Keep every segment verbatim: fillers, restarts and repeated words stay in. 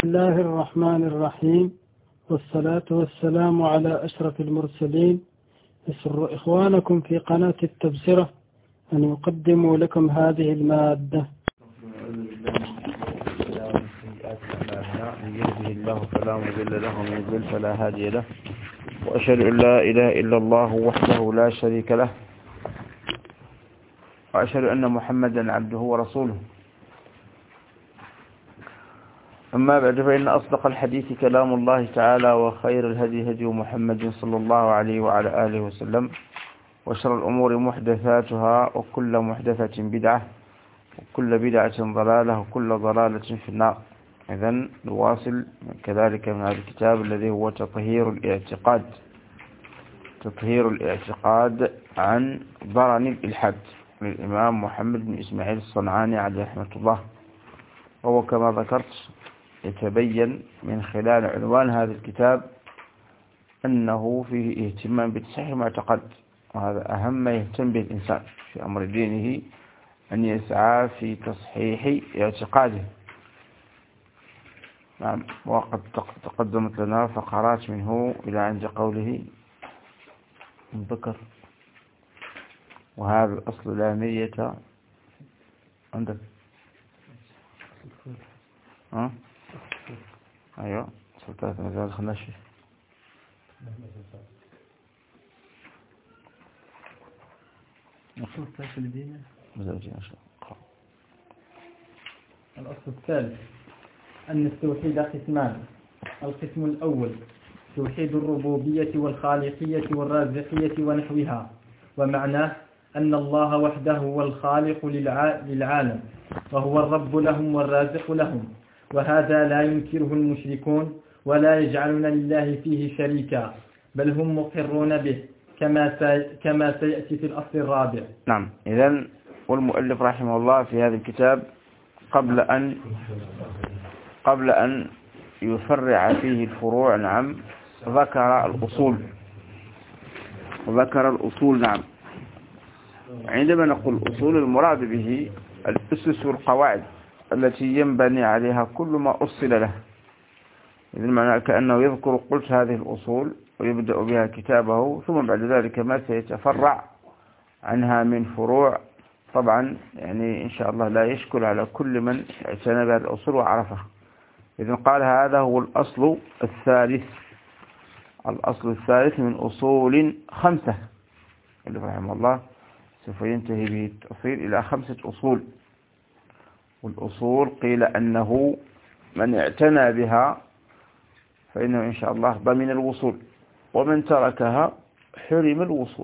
بسم الله الرحمن الرحيم، والصلاة والسلام على أشرف المرسلين. يسر إخوانكم في قناة التبصرة أن يقدموا لكم هذه المادة. من يهده الله فلا مضل له ومن يضلل فلا هادي له، وأشهد أن لا إله إلا الله وحده لا شريك له، وأشهد أن محمدا عبده ورسوله. أما بعد، فإن أصدق الحديث كلام الله تعالى، وخير الهدي هدي محمد صلى الله عليه وعلى آله وسلم، وشر الأمور محدثاتها، وكل محدثة بدعة، وكل بدعة ضلالة، وكل ضلالة في النار. إذن نواصل كذلك من هذا الكتاب الذي هو تطهير الاعتقاد تطهير الاعتقاد عن ضرن الإلحاد للإمام محمد بن إسماعيل الصنعاني عليه رحمة الله. وهو كما ذكرت يتبين من خلال عنوان هذا الكتاب أنه فيه اهتمام بتصحيح المعتقد، وهذا أهم ما يهتم به الإنسان في أمر دينه، أن يسعى في تصحيح اعتقاده. نعم، وقد تقدمت لنا فقرات منه إلى عند قوله ذكر وهذا الأصل لا نية عندك. ها؟ أيوة، سلطات مزال خناشي. الأصل الثالث لدينا مزاجي إن شاء الله. الأصل الثالث أن التوحيد قسمان. القسم الأول توحيد الربوبية والخالقية والرازقية ونحوها، ومعناه أن الله وحده هو الخالق للعالم، وهو الرب لهم والرازق لهم، وهذا لا ينكره المشركون ولا يجعلون لله فيه شريكا، بل هم مقرون به كما كما سيأتي في الأصل الرابع. نعم، إذن والمؤلف رحمه الله في هذا الكتاب قبل أن قبل أن يفرع فيه الفروع، نعم، ذكر الأصول ذكر الأصول نعم. عندما نقول الأصول، المراد به الأسس والقواعد التي ينبني عليها كل ما أصل له. إذن معنى كأنه يذكر قلت هذه الأصول ويبدأ بها كتابه، ثم بعد ذلك ما سيتفرع عنها من فروع. طبعا يعني إن شاء الله لا يشكل على كل من اعتنى بهذه الأصول وعرفها. إذن قال هذا هو الأصل الثالث الأصل الثالث من أصول خمسة، اللي رحمه الله سوف ينتهي به التفصيل إلى خمسة أصول. والأصول قيل أنه من اعتنى بها فإنه إن شاء الله ضمن الوصول، ومن تركها حرم الوصول.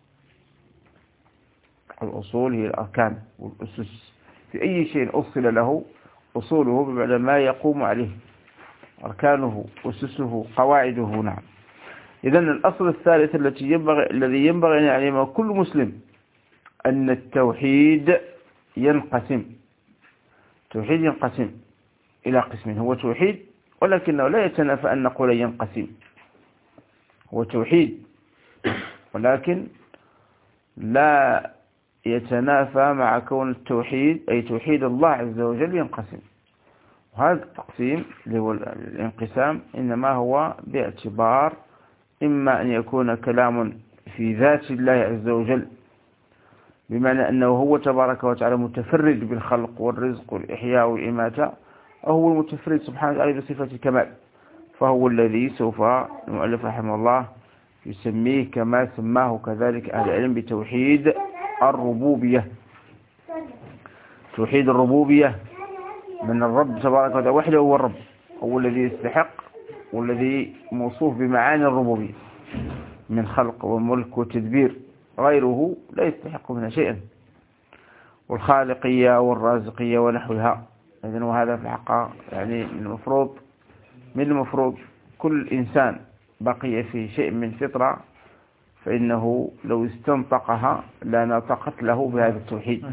الأصول هي الأركان والأسس في أي شيء أصل له. أصوله بمعنى ما يقوم عليه، أركانه أسسه قواعده. نعم. إذن الأصل الثالث التي ينبغي الذي ينبغي أن يعلمه كل مسلم أن التوحيد ينقسم التوحيد ينقسم إلى قسمين. هو توحيد، ولكنه لا يتنافى أن نقول ينقسم. هو توحيد، ولكن لا يتنافى مع كون التوحيد أي توحيد الله عز وجل ينقسم. وهذا التقسيم اللي هو الانقسام إنما هو باعتبار إما أن يكون كلام في ذات الله عز وجل، بمعنى أنه هو تبارك وتعالى متفرد بالخلق والرزق والإحياء والإماتة، أو هو المتفرد سبحانه وتعالى بصفة الكمال، فهو الذي سوف المؤلف رحمه الله يسميه كما سماه كذلك أهل العلم بتوحيد الربوبية. توحيد الربوبية من الرب تبارك وتعالى وحده، هو الرب، هو الذي يستحق والذي موصوف بمعاني الربوبية من خلق وملك وتدبير، غيره لا يستحق منها شيئا. والخالقية والرازقية ونحوها. إذن وهذا في الحقيقة يعني من المفروض من المفروض كل إنسان بقي في شيء من فطرة فإنه لو استنطقها لا نطقت له بهذا التوحيد.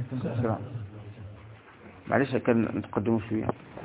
معلش كان نتقدم شوية.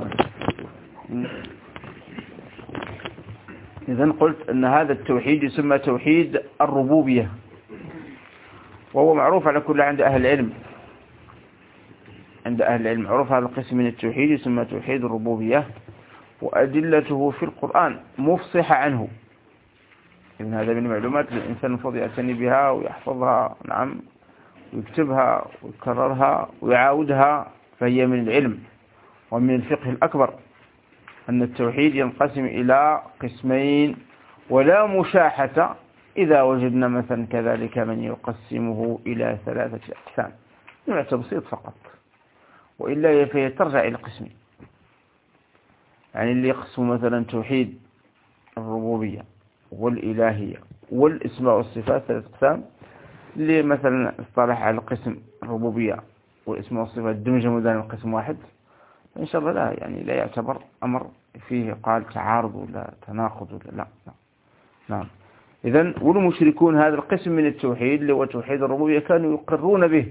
إذن قلت أن هذا التوحيد يسمى توحيد الربوبية، وهو معروف على كل عند أهل العلم عند أهل العلم معروف هذا القسم من التوحيد يسمى توحيد الربوبية. وأدلته في القرآن مفصحة عنه. إن هذا من المعلومات الإنسان المفروض يعتني بها ويحفظها، نعم، ويكتبها ويكررها ويعاودها، فهي من العلم ومن الفقه الأكبر أن التوحيد ينقسم إلى قسمين، ولا مشاحة إذا وجدنا مثلا كذلك من يقسمه إلى ثلاثة أقسام، نوع تبسيط فقط، وإلا فهي ترجع إلى قسمين. يعني اللي يقسم مثلا توحيد الربوبية والإلهية والإسماء والصفات ثلاث أقسام، اللي مثلا اصطلح على قسم الربوبية والإسماء والصفات دمجهم ذلك قسم واحد، إن شاء الله لا يعني لا يعتبر أمر فيه قال تعارض ولا تناقض ولا لا, لا. نعم. إذن والمشركون هذا القسم من التوحيد اللي هو توحيد الربوبية كانوا يقرون به،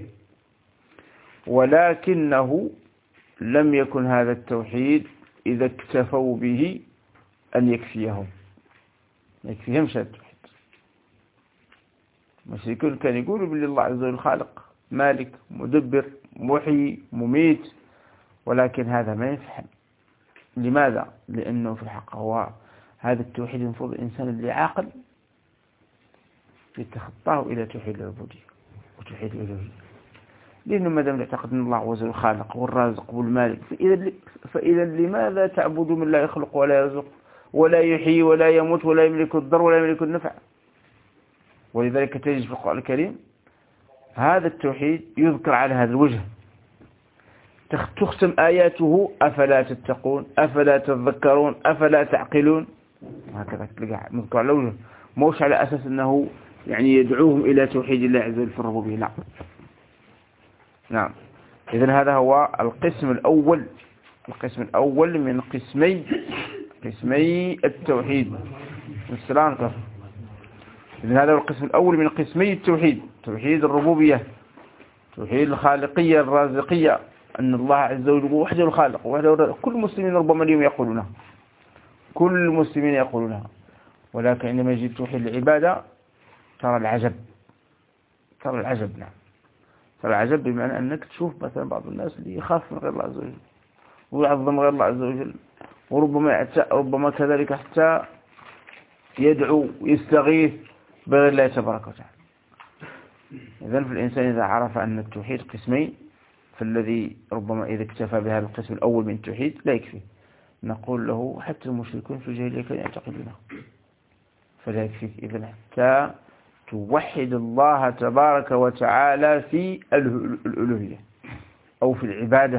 ولكنه لم يكن هذا التوحيد إذا اكتفوا به أن يكفيهم، ما يكفيهمش هذا التوحيد. المشركون كانوا يقولوا بالله الله عز وجل خالق مالك مدبر محيي مميت، ولكن هذا ما يفهم. لماذا؟ لأنه في الحق هو هذا التوحيد المفروض الإنسان اللي عاقل يتخطاه إلى توحيد العبودية وتوحيد الألوهية، لأنه ما دام يعتقد أن الله عز وجل خالق والرازق والمالك، فإذا فإذا لماذا تعبد من لا يخلق ولا يرزق ولا يحيي ولا يموت ولا يملك الضر ولا يملك النفع؟ ولذلك تجد في القرآن الكريم هذا التوحيد يذكر على هذا الوجه، تختم آياته أفلا تتقون أفلا تذكرون أفلا تعقلون، هكذا تلقى مذكر على وجه، موش على أساس أنه يعني يدعوهم إلى توحيد الله عز وجل في الربوبية، لا. نعم. إذن هذا هو القسم الأول، القسم الأول من قسمي قسمي التوحيد. السلام عليكم. إذن هذا هو القسم الأول من قسمي التوحيد، توحيد الربوبية، توحيد الخالقية الرازقية، أن الله عز وجل وحده الخالق وحده. كل المسلمين ربما اليوم يقولونها، كل المسلمين يقولونها، ولكن عندما يجي توحيد العبادة ترى العجب، ترى العجب. نعم، ترى العجب بمعنى أنك تشوف مثلا بعض الناس اللي يخاف من غير الله عز وجل ويعظم غير الله عز وجل، وربما ربما كذلك حتى يدعو ويستغيث بغير الله تبارك وتعالى. إذن في الإنسان إذا عرف أن التوحيد قسمين، فالذي ربما إذا اكتفى بهذا القسم الأول من التوحيد لا يكفي. نقول له حتى المشركون في الجاهلية كانوا يعتقدونه، فلا يكفيك إذن حتى توحد الله تبارك وتعالى في الألوهية أو في العبادة،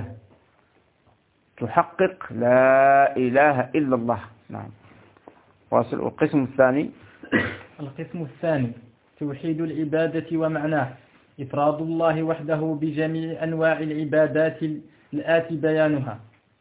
تحقق لا إله إلا الله. نعم. واصل. القسم الثاني القسم الثاني توحيد العبادة ومعناه إفراد الله وحده بجميع أنواع العبادات الآتي بيانها.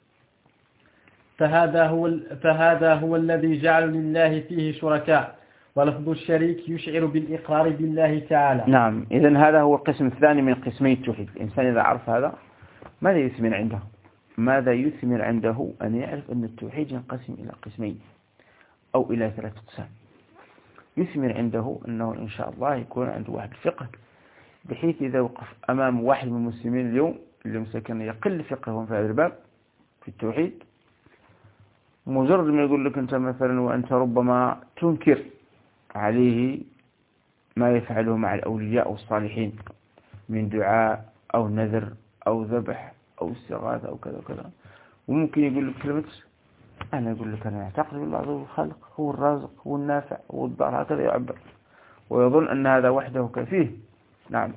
فهذا هو فهذا هو الذي جعل لله فيه شركاء، ولفظ الشريك يشعر بالإقرار بالله تعالى. نعم. إذن هذا هو القسم الثاني من قسمي التوحيد. الإنسان إذا عرف هذا ماذا يثمر عنده؟ ماذا يثمر عنده؟ أن يعرف أن التوحيد ينقسم إلى قسمين أو إلى ثلاثة أقسام. يثمر عنده أنه إن شاء الله يكون عنده واحد الفقه، بحيث إذا وقف أمام واحد من المسلمين اليوم اللي مسكن يقل فقههم في هذا الباب في التوحيد، مجرد ما يقول لك أنت مثلا وأنت ربما تنكر عليه ما يفعله مع الأولياء والصالحين من دعاء أو نذر أو ذبح أو استغاثة أو كذا وكذا، وممكن يقول لك كلمة أنا أقول لك أنا أعتقد بالله عز وجل الخالق، هو الرازق هو النافع هو الضار، هكذا يعبر، ويظن أن هذا وحده كفيه. نعم.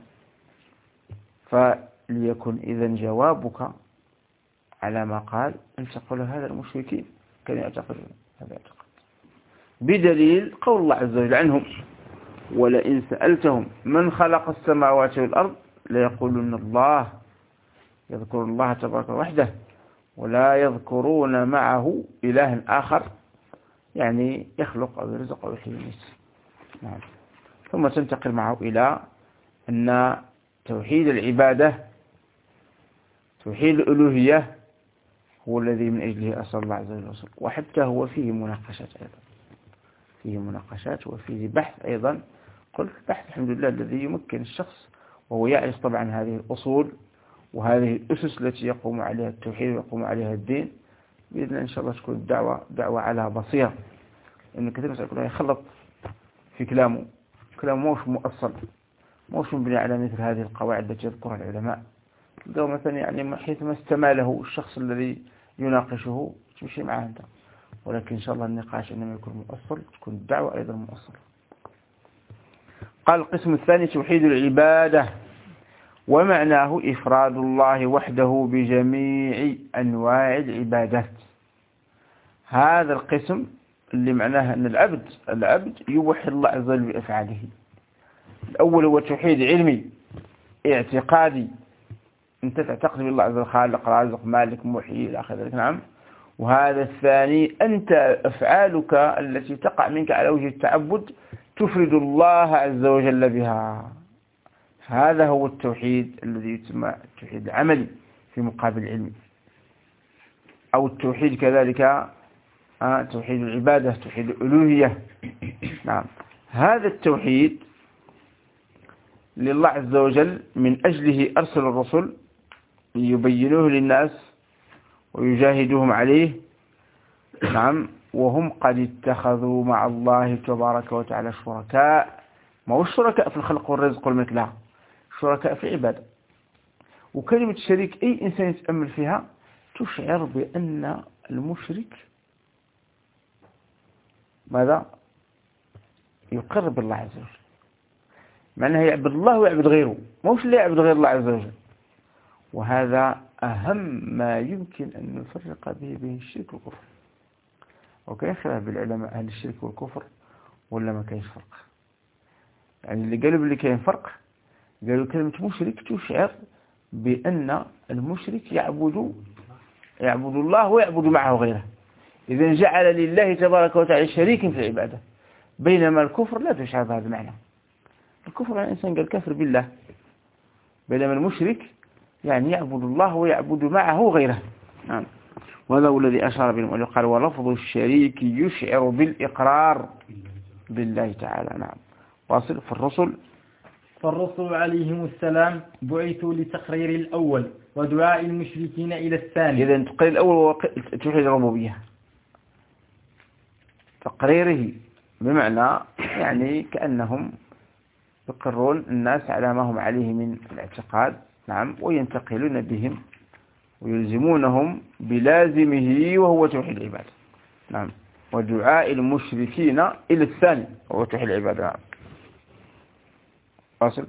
فليكن إذن جوابك على ما قال أن تقول هذا المشركين كانوا يعتقدون هذا يعتقد، بدليل قول الله عز وجل عنهم ولئن سألتهم من خلق السماوات والأرض ليقولون الله، يذكر الله تبارك وحده ولا يذكرون معه إله آخر، يعني يخلق أو يرزق أو يحيي ويميت. نعم. ثم تنتقل معه إلى أن توحيد العبادة توحيد الألوهية هو الذي من أجله أسأل الله عز وجل، وحتى هو فيه مناقشات أيضا، فيه مناقشات وفيه بحث أيضا. قلت بحث الحمد لله الذي يمكن الشخص وهو يعرف طبعا هذه الأصول وهذه الأسس التي يقوم عليها التوحيد ويقوم عليها الدين، بإذن الله إن شاء الله تكون الدعوة دعوة على بصيرة، لأن كثير من الناس يخلط في كلامه، كلامه موش مؤصل، موش مبني على مثل هذه القواعد التي يذكرها العلماء. لو مثلا يعني حيثما استماله الشخص الذي يناقشه تمشي معه أنت، ولكن إن شاء الله النقاش إنما يكون مؤصل، تكون الدعوة أيضا مؤصلة. قال القسم الثاني توحيد العبادة، ومعناه إفراد الله وحده بجميع أنواع العبادات. هذا القسم اللي معناه أن العبد العبد يوحد الله عز وجل بأفعاله. الأول هو توحيد علمي اعتقادي، أنت تعتقد بالله عز وجل خالق رازق مالك محيي إلى آخر ذلك. نعم. وهذا الثاني أنت أفعالك التي تقع منك على وجه التعبد تفرد الله عز وجل بها. هذا هو التوحيد الذي يسمى التوحيد العملي في مقابل العلمي، أو التوحيد كذلك آه توحيد العبادة، توحيد الألوهية. نعم. هذا التوحيد لله عز وجل من أجله أرسل الرسل ليبينوه للناس ويجاهدوهم عليه. نعم. وهم قد اتخذوا مع الله تبارك وتعالى شركاء، ما هو الشركاء في الخلق والرزق والملك، لا، شركاء في العبادة. وكلمة شريك أي إنسان يتأمل فيها تشعر بأن المشرك ماذا؟ يقرب بالله عز وجل، معناه يعبد الله ويعبد غيره، ما هوش اللي يعبد غير الله عز وجل. وهذا أهم ما يمكن أن نفرق به بين الشرك والكفر. وكان خلاف بالعلماء أهل الشرك والكفر ولا ما كاينش فرق؟ يعني اللي قالوا باللي كاين فرق قالوا كلمة مشرك تشعر بأن المشرك يعبد يعبد الله ويعبد معه غيره، إذا جعل لله تبارك وتعالى شريكا في العبادة. بينما الكفر لا تشعر بهذا المعنى، الكفر يعني الإنسان قال كافر بالله، بينما المشرك يعني يعبد الله ويعبد معه غيره. نعم. وهذا هو الذي أشار به المؤلف، قال ولفظ الشريك يشعر بالإقرار بالله تعالى. نعم. واصل. في الرسل فالرسل عليهم السلام بعثوا لتقرير الأول ودعاء المشركين إلى الثاني. إذن تقرير الأول هو توحيد الربوبية، تقريره بمعنى يعني كأنهم يقرون الناس على ما هم عليه من الاعتقاد. نعم. وينتقلون بهم ويلزمونهم بلازمه وهو توحيد العبادة. نعم. ودعاء المشركين إلى الثاني وهو توحيد العبادة. نعم. فاصل.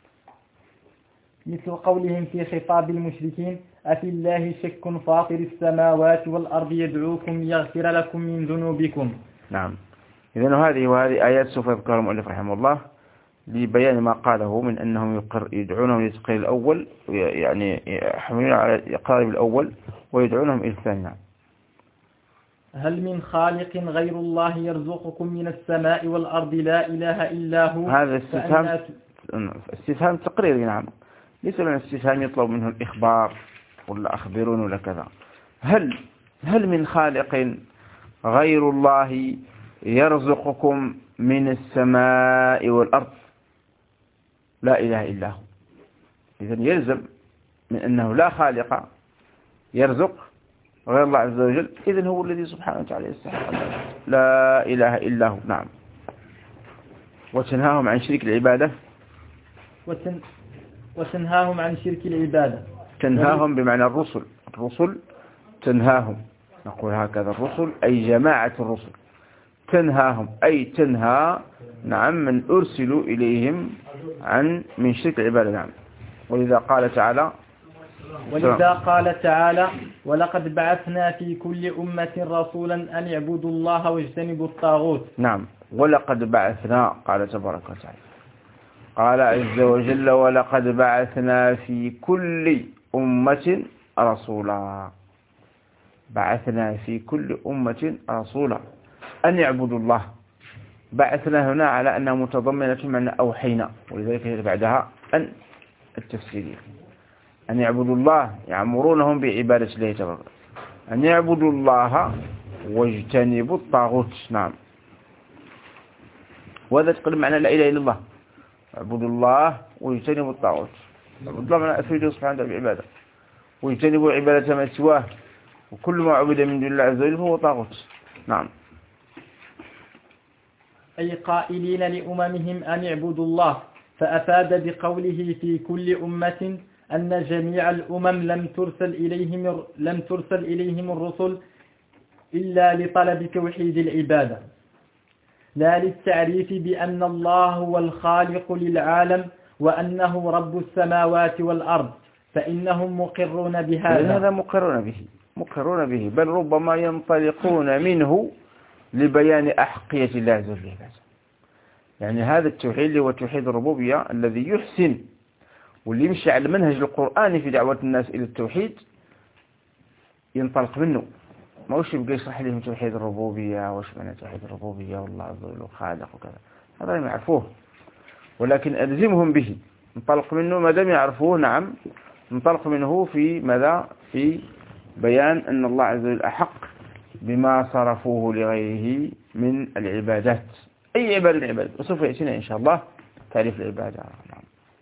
مثل قولهم في خطاب المشركين أفي الله شك فاطر السماوات والأرض يدعوكم يغفر لكم من ذنوبكم. نعم. إذن هذه وهذه آيات سوف يذكرها المؤلف رحمه الله لبيان ما قاله من أنهم يقر يدعونهم للتقرير الأول، يعني يحملون على إقرار الأول ويدعونهم إلى الثاني. هل من خالق غير الله يرزقكم من السماء والأرض لا إله إلا هو. هذا استفهام استفهام تقريري. نعم. ليس من استفهام يطلب منه الإخبار ولا أخبرون ولا كذا. هل هل من خالق غير الله يرزقكم من السماء والأرض لا إله إلا هو. إذن يلزم من أنه لا خالق يرزق غير الله عز وجل، إذن هو الذي سبحانه وتعالى يستحق لا إله إلا هو. نعم. وتنهاهم عن شرك العبادة وتن... وتنهاهم عن شرك العبادة. تنهاهم بمعنى الرسل، الرسل تنهاهم، نقول هكذا الرسل أي جماعة الرسل، تنهاهم أي تنهى نعم من أرسلوا إليهم عن من شرك العبادة. نعم. ولذا قال تعالى ولذا قال تعالى ولقد بعثنا في كل أمة رسولا أن يعبدوا الله واجتنبوا الطاغوت. نعم. ولقد بعثنا قال تبارك وتعالى، قال عز وجل ولقد بعثنا في كل أمة رسولا، بعثنا في كل أمة رسولا أن يعبدوا الله. بعثنا هنا على أنها متضمنة معنى أوحينا، ولذلك بعدها أن التفسيرية، أن يعبدوا الله يأمرونهم بعبادة الله تبارك، أن يعبدوا الله واجتنبوا الطاغوت. نعم. وهذا تقول معنى لا إله إلا الله، اعبدوا الله واجتنبوا الطاغوت. اعبدوا الله معنى أفيدوا سبحانه وتعالى بالعبادة، واجتنبوا عبادة ما سواه، وكل ما عبد من دون الله عز وجل فهو طاغوت. نعم. أي قائلين لأممهم أن اعبدوا الله، فأفاد بقوله في كل أمة أن جميع الأمم لم ترسل إليهم لم ترسل إليهم الرسل إلا لطلب توحيد العبادة، لا للتعريف بأن الله هو الخالق للعالم وأنه رب السماوات والأرض، فإنهم مقرون بهذا. هذا مقرون به مقرون به بل ربما ينطلقون منه لبيان أحقية الله عز وجل. يعني هذا التوحيد اللي هو توحيد الربوبية الذي يحسن واللي يمشي على المنهج القرآني في دعوة الناس إلى التوحيد ينطلق منه، ما وش يبقى يشرح لهم توحيد الربوبية وش معنى توحيد الربوبية والله عز وجل خالق وكذا، هذا ما يعرفوه، ولكن ألزمهم به، ننطلق منه ما دام يعرفوه. نعم، ننطلق منه في ماذا؟ في بيان أن الله عز وجل أحق بما صرفوه لغيره من العبادات، أي عبادة العبادة، وسوف يأتينا إن شاء الله تعريف العبادة. نعم.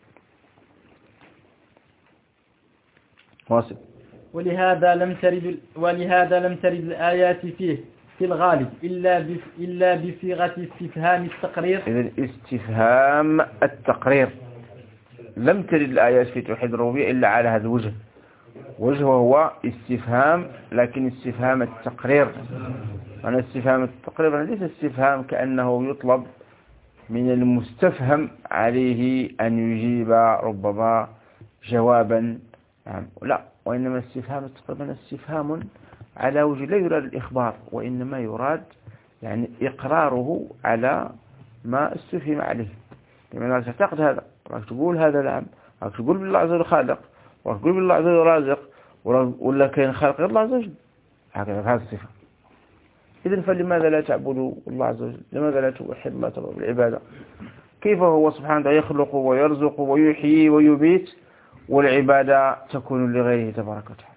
واصل. ولهذا لم ترد ولهذا لم ترد الآيات فيه في الغالب إلا إلا بصيغة استفهام التقرير. إذن استفهام التقرير، لم ترد الآيات في توحيد الربوبية إلا على هذا الوجه، وجه هو استفهام، لكن استفهام التقرير. أنا استفهام التقرير ليس استفهام كأنه يطلب من المستفهم عليه أن يجيب ربما جوابا، نعم، لا، وإنما استفهام التقرير استفهام على وجه لا يراد الإخبار، وإنما يراد يعني إقراره على ما استفهم عليه. لماذا تعتقد هذا؟ راك تقول هذا نعم، راك تقول بالله عز وجل خالق، راك تقول بالله عز وجل رازق، ولا كان خالق الله عز وجل، هكذا هذا الصفة. إذن فلماذا لا تعبدوا الله عز وجل؟ لماذا لا توحد الله تبارك بالعبادة؟ كيف هو سبحانه وتعالى يخلق ويرزق ويحيي ويبيت والعبادة تكون لغيره تبارك وتعالى؟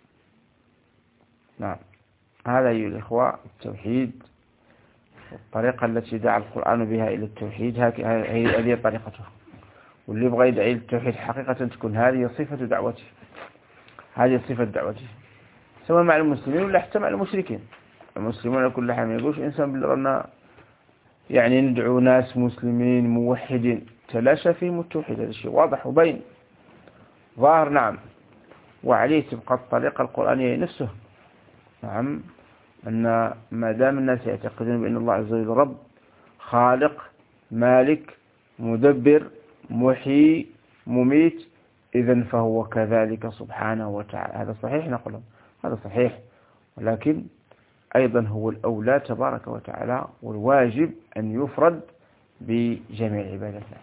نعم، هذا أيها الإخوة التوحيد، الطريقة التي دعا القرآن بها إلى التوحيد هذه طريقته، واللي يبغى يدعي التوحيد حقيقة تكون هذه صفة دعوته، هذه صفة دعوته، سواء مع المسلمين ولا حتى مع المشركين. المسلمون كل حال ما يقولش إنسان بالرنا يعني ندعو ناس مسلمين موحدين تلاشى فيهم التوحيد، هذا الشيء واضح وبين ظاهر. نعم، وعليه تبقى الطريقة القرآنية نفسه. نعم، أن ما دام الناس يعتقدون بأن الله عز وجل رب خالق مالك مدبر محيي مميت، إذن فهو كذلك سبحانه وتعالى. هذا صحيح، نقول هذا صحيح، ولكن أيضا هو الأولى تبارك وتعالى، والواجب أن يفرد بجميع عبادته.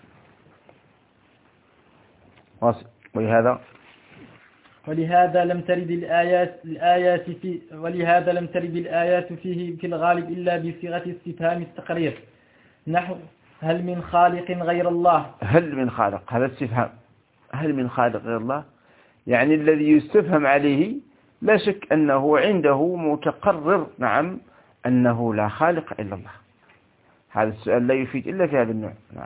واصل. ولهذا ولهذا لم ترد الآيات الآيات في ولهذا لم ترد الآيات فيه في الغالب إلا بصيغة استفهام التقرير، نحو هل من خالق غير الله؟ هل من خالق، هذا استفهام، هل من خالق غير الله، يعني الذي يستفهم عليه لا شك أنه عنده متقرر، نعم، أنه لا خالق إلا الله. هذا السؤال لا يفيد إلا في هذا النوع. نعم.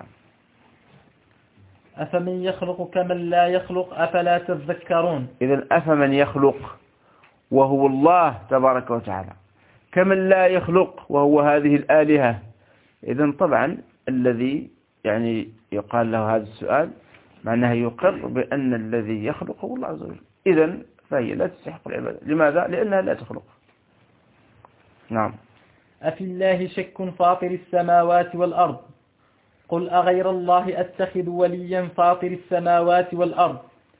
أفمن يخلق كمن لا يخلق أفلا تذكرون. إذن أفمن يخلق وهو الله تبارك وتعالى كمن لا يخلق وهو هذه الآلهة، إذن طبعا الذي يعني يقال له هذا السؤال معناه يقر بأن الذي يخلق هو الله عز وجل، إذن فهي لا تستحق العبادة. لماذا؟ لأنها لا تخلق. نعم. أفي الله شك فاطر السماوات والأرض قل أغير الله أتخذ وليا فاطر السماوات والأرض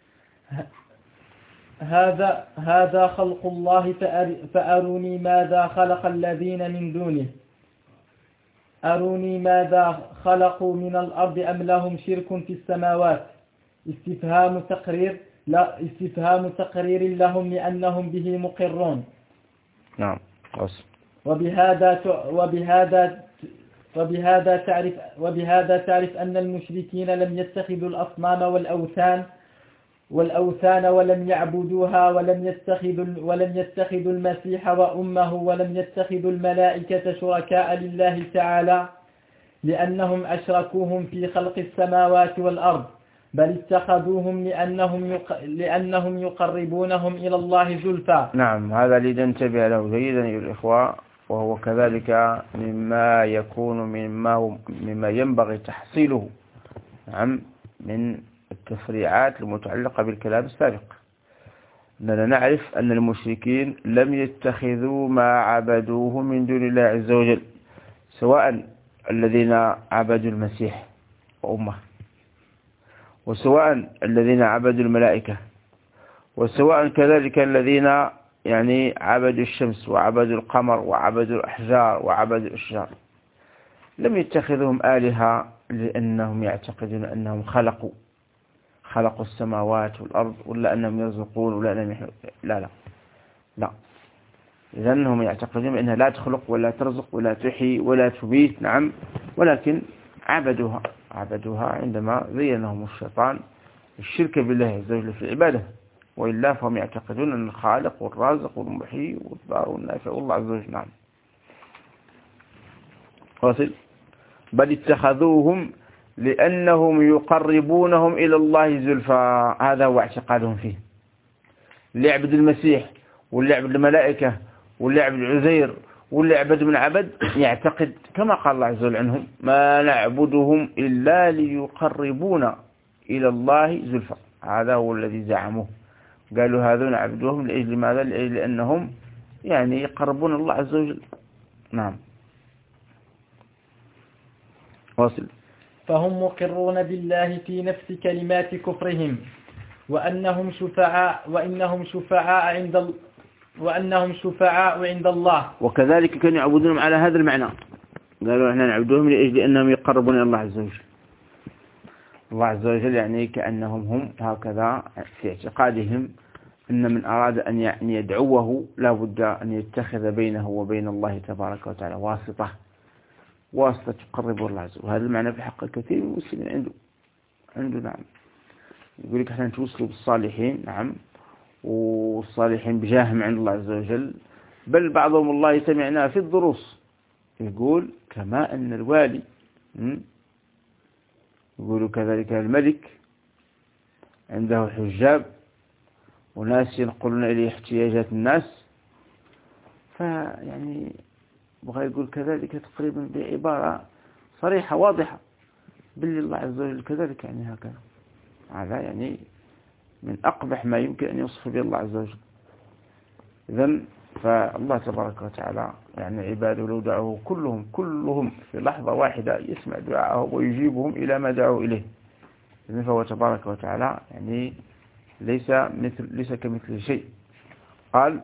هذا هذا خلق الله فأروني ماذا خلق الذين من دونه أروني ماذا خلقوا من الأرض أم لهم شرك في السماوات. استفهام تقرير لا استفهام تقرير لهم لأنهم به مقرون. نعم. وبهذا وبهذا وبهذا تعرف وبهذا تعرف أن المشركين لم يتخذوا الأصنام والأوثان والأوثان ولم يعبدوها ولم يتخذوا ولم يتخذوا المسيح وأمه ولم يتخذوا الملائكة شركاء لله تعالى، لأنهم أشركوهم في خلق السماوات والأرض، بل اتخذوهم لأنهم, يق... لأنهم يقربونهم إلى الله زلفى. نعم، هذا لننتبه له جيدا أيها الإخوة، وهو كذلك مما يكون مما, مما ينبغي تحصيله نعم من التفريعات المتعلقة بالكلام السابق. أننا نعرف أن المشركين لم يتخذوا ما عبدوه من دون الله عز وجل، سواء الذين عبدوا المسيح وأمه، وسواء الذين عبدوا الملائكة، وسواء كذلك الذين يعني عبدوا الشمس وعبدوا القمر وعبدوا الأحجار وعبدوا الأشجار. لم يتخذهم آلهة لأنهم يعتقدون أنهم خلقوا خلقوا السماوات والأرض، ولا أنهم يرزقون، ولا أنهم يحيون. لا لا لا إذن هم يعتقدون أنها لا تخلق ولا ترزق ولا تحيي ولا تبيت. نعم، ولكن عبدوها عبدوها عندما زينهم الشيطان الشرك بالله عز وجل في العبادة، وإلا فهم يعتقدون أن الخالق والرازق والمحيي والضار والنافع والله عز وجل. نعم، واصل. بل اتخذوهم لأنهم يقربونهم إلى الله زلفى، هذا هو اعتقادهم فيه. اللي يعبد المسيح واللي يعبد الملائكة واللي يعبد العزير واللي يعبد من عبد يعتقد كما قال الله عز وجل عنهم: ما نعبدهم إلا ليقربونا إلى الله زلفى. هذا هو الذي زعموه، قالوا هذا نعبدهم لأجل ماذا؟ لأجل لأنهم يعني يقربون الله عز وجل. نعم، واصل. فهم مقرون بالله في نفس كلمات كفرهم، وأنهم شفعاء وإنهم شفعاء عند ال... وأنهم شفعاء عند الله. وكذلك كانوا يعبدونهم على هذا المعنى، قالوا احنا نعبدهم لأجل أنهم يقربون إلى الله عز وجل. الله عز وجل يعني كأنهم هم هكذا في اعتقادهم أن من أراد أن يدعوه لا بد أن يتخذ بينه وبين الله تبارك وتعالى واسطة واسطة تقرب الله عز وجل. وهذا المعنى في حق الكثير من المسلمين عنده عنده نعم، يقول لك احنا نتوصلوا بالصالحين. نعم، والصالحين بجاههم عند الله عز وجل، بل بعضهم الله سمعناه في الدروس يقول كما أن الوالي يقولوا كذلك الملك عنده حجاب وناس ينقلون إليه احتياجات الناس، فيعني بغى يقول كذلك تقريبا بعبارة صريحة واضحة بالله الله عز وجل كذلك، يعني هكذا. هذا يعني من أقبح ما يمكن أن يوصف به الله عز وجل. إذن فالله تبارك وتعالى يعني عباده لو دعوه كلهم كلهم في لحظة واحدة يسمع دعاءهم ويجيبهم إلى ما دعوا إليه. إذن فهو تبارك وتعالى يعني ليس مثل ليس كمثل شيء. قال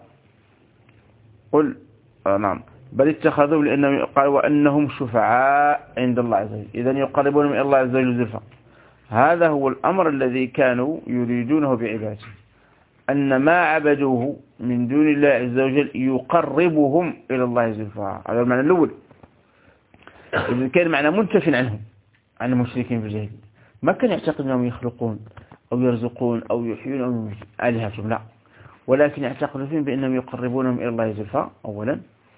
قل آه نعم بل اتخذوا لأنهم قال وأنهم شفعاء عند الله عز وجل، إذن يقربون من الله عز وجل زلفى. هذا هو الأمر الذي كانوا يريدونه بعباده، أن ما عبدوه من دون الله عز وجل يقربهم إلى الله زلفى. هذا المعنى الأول. إذن كان معنى منتف عنهم عن المشركين في الجاهلية، ما كان يعتقد أنهم يخلقون أو يرزقون أو يحيون أو يميتون آلهتهم، لا، ولكن يعتقدون فيهم بأنهم يقربونهم إلى الله زلفى أولا،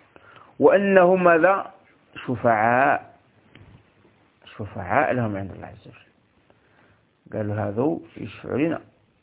وأنهم ماذا؟ شفعاء شفعاء لهم عند الله عز وجل. قالوا هذا يشفع لنا،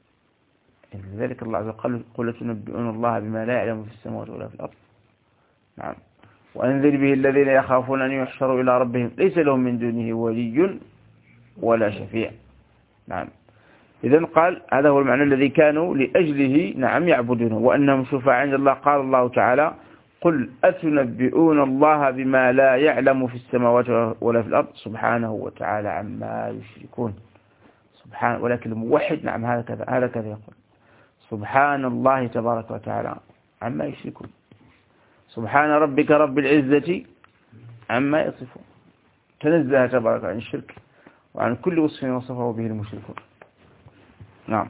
لذلك الله عز وجل قال قل تنبئون الله بما لا يعلم في السماوات ولا في الأرض. نعم، وأنذر به الذين يخافون أن يحشروا إلى ربهم ليس لهم من دونه ولي ولا شفيع. نعم، إذن قال هذا هو المعنى الذي كانوا لأجله نعم يعبدونه، وأنهم شفعاء عند الله. قال الله تعالى قل أتنبئون الله بما لا يعلم في السماوات ولا في الأرض سبحانه وتعالى عما يشركون. سبحان، ولكن الموحد نعم هذا هذا كذا يقول سبحان الله تبارك وتعالى عما يشركون، سبحان ربك رب العزة عما يصفون، تنزه تبارك عن الشرك وعن كل وصف وصفه به المشركون. نعم،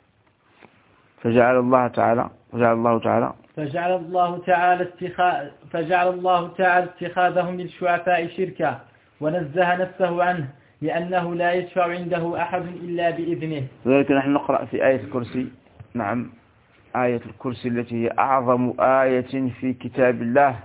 فجعل الله تعالى فجعل الله تعالى فجعل الله تعالى اتخاذ فجعل الله تعالى اتخاذهم للشعفاء شركا، ونزه نفسه عنه لأنه لا يشفع عنده أحد إلا بإذنه. لذلك نحن نقرأ في آية الكرسي، نعم، آية الكرسي التي هي أعظم آية في كتاب الله،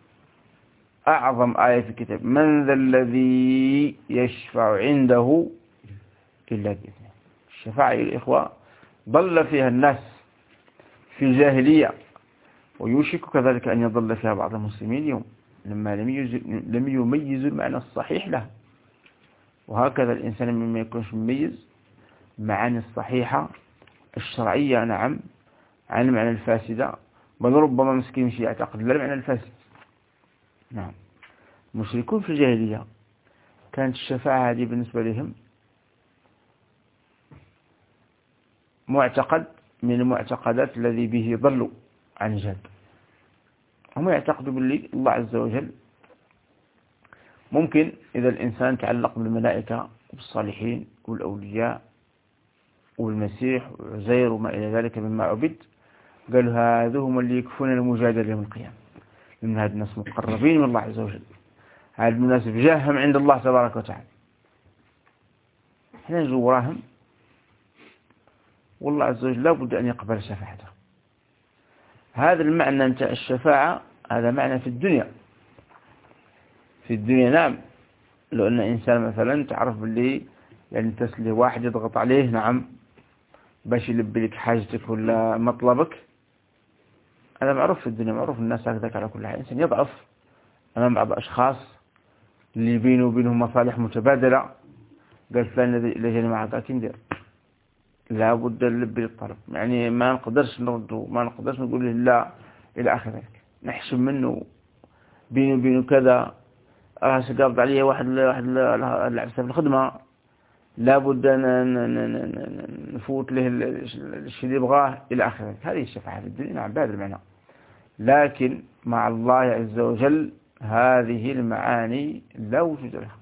أعظم آية في كتاب، من ذا الذي يشفع عنده إلا بإذنه. الشفاعة يا الإخوة ضل فيها الناس في الجاهلية، ويوشك كذلك أن يضل فيها بعض المسلمين اليوم لما لم يميزوا المعنى الصحيح له. وهكذا الإنسان مما يكونش مميز معاني الصحيحة الشرعية نعم عن المعنى الفاسدة، بل ربما مسكين شيء يعتقد لا المعنى الفاسد. نعم المشركون في الجاهلية كانت الشفاعة هذه بالنسبة لهم معتقد من المعتقدات الذي به ضلوا عن جهد. هم يعتقدوا باللي الله عز وجل ممكن إذا الإنسان تعلق بالملائكة والصالحين والأولياء والمسيح وعزير وما إلى ذلك مما عبد، قالوا هذوهم اللي يكفون المجادلة يوم القيامة، لأن هذا الناس مقربين من الله عز وجل، هذا الناس بجاههم عند الله تبارك وتعالى. احنا نجو وراهم والله عز وجل لا بد أن يقبل شفاعته. هذا المعنى انت الشفاعة هذا معنى في الدنيا. في الدنيا نعم، لو أن إنسان مثلا تعرف باللي يعني تسلي واحد يضغط عليه نعم باش يلبي لك حاجتك ولا مطلبك، هذا معروف في الدنيا، معروف الناس هكذا على كل حال. إنسان يضعف أمام بعض الأشخاص اللي بينه وبينهم مصالح متبادلة، قال فلان الذي جاني معك لكن ندير لابد نلبي الطلب، يعني ما نقدرش نرده، ما نقدرش نقول له لا إلى آخر ذلك، نحشم منه بينه وبينه كذا، راس قابض عليه واحد واحد العبسة في الخدمة، لابد نفوت له الشيء اللي يبغاه إلى آخر ذلك. هذه الشفاعة في الدنيا نعم بهذا المعنى، لكن مع الله عز وجل هذه المعاني لا وجود لها.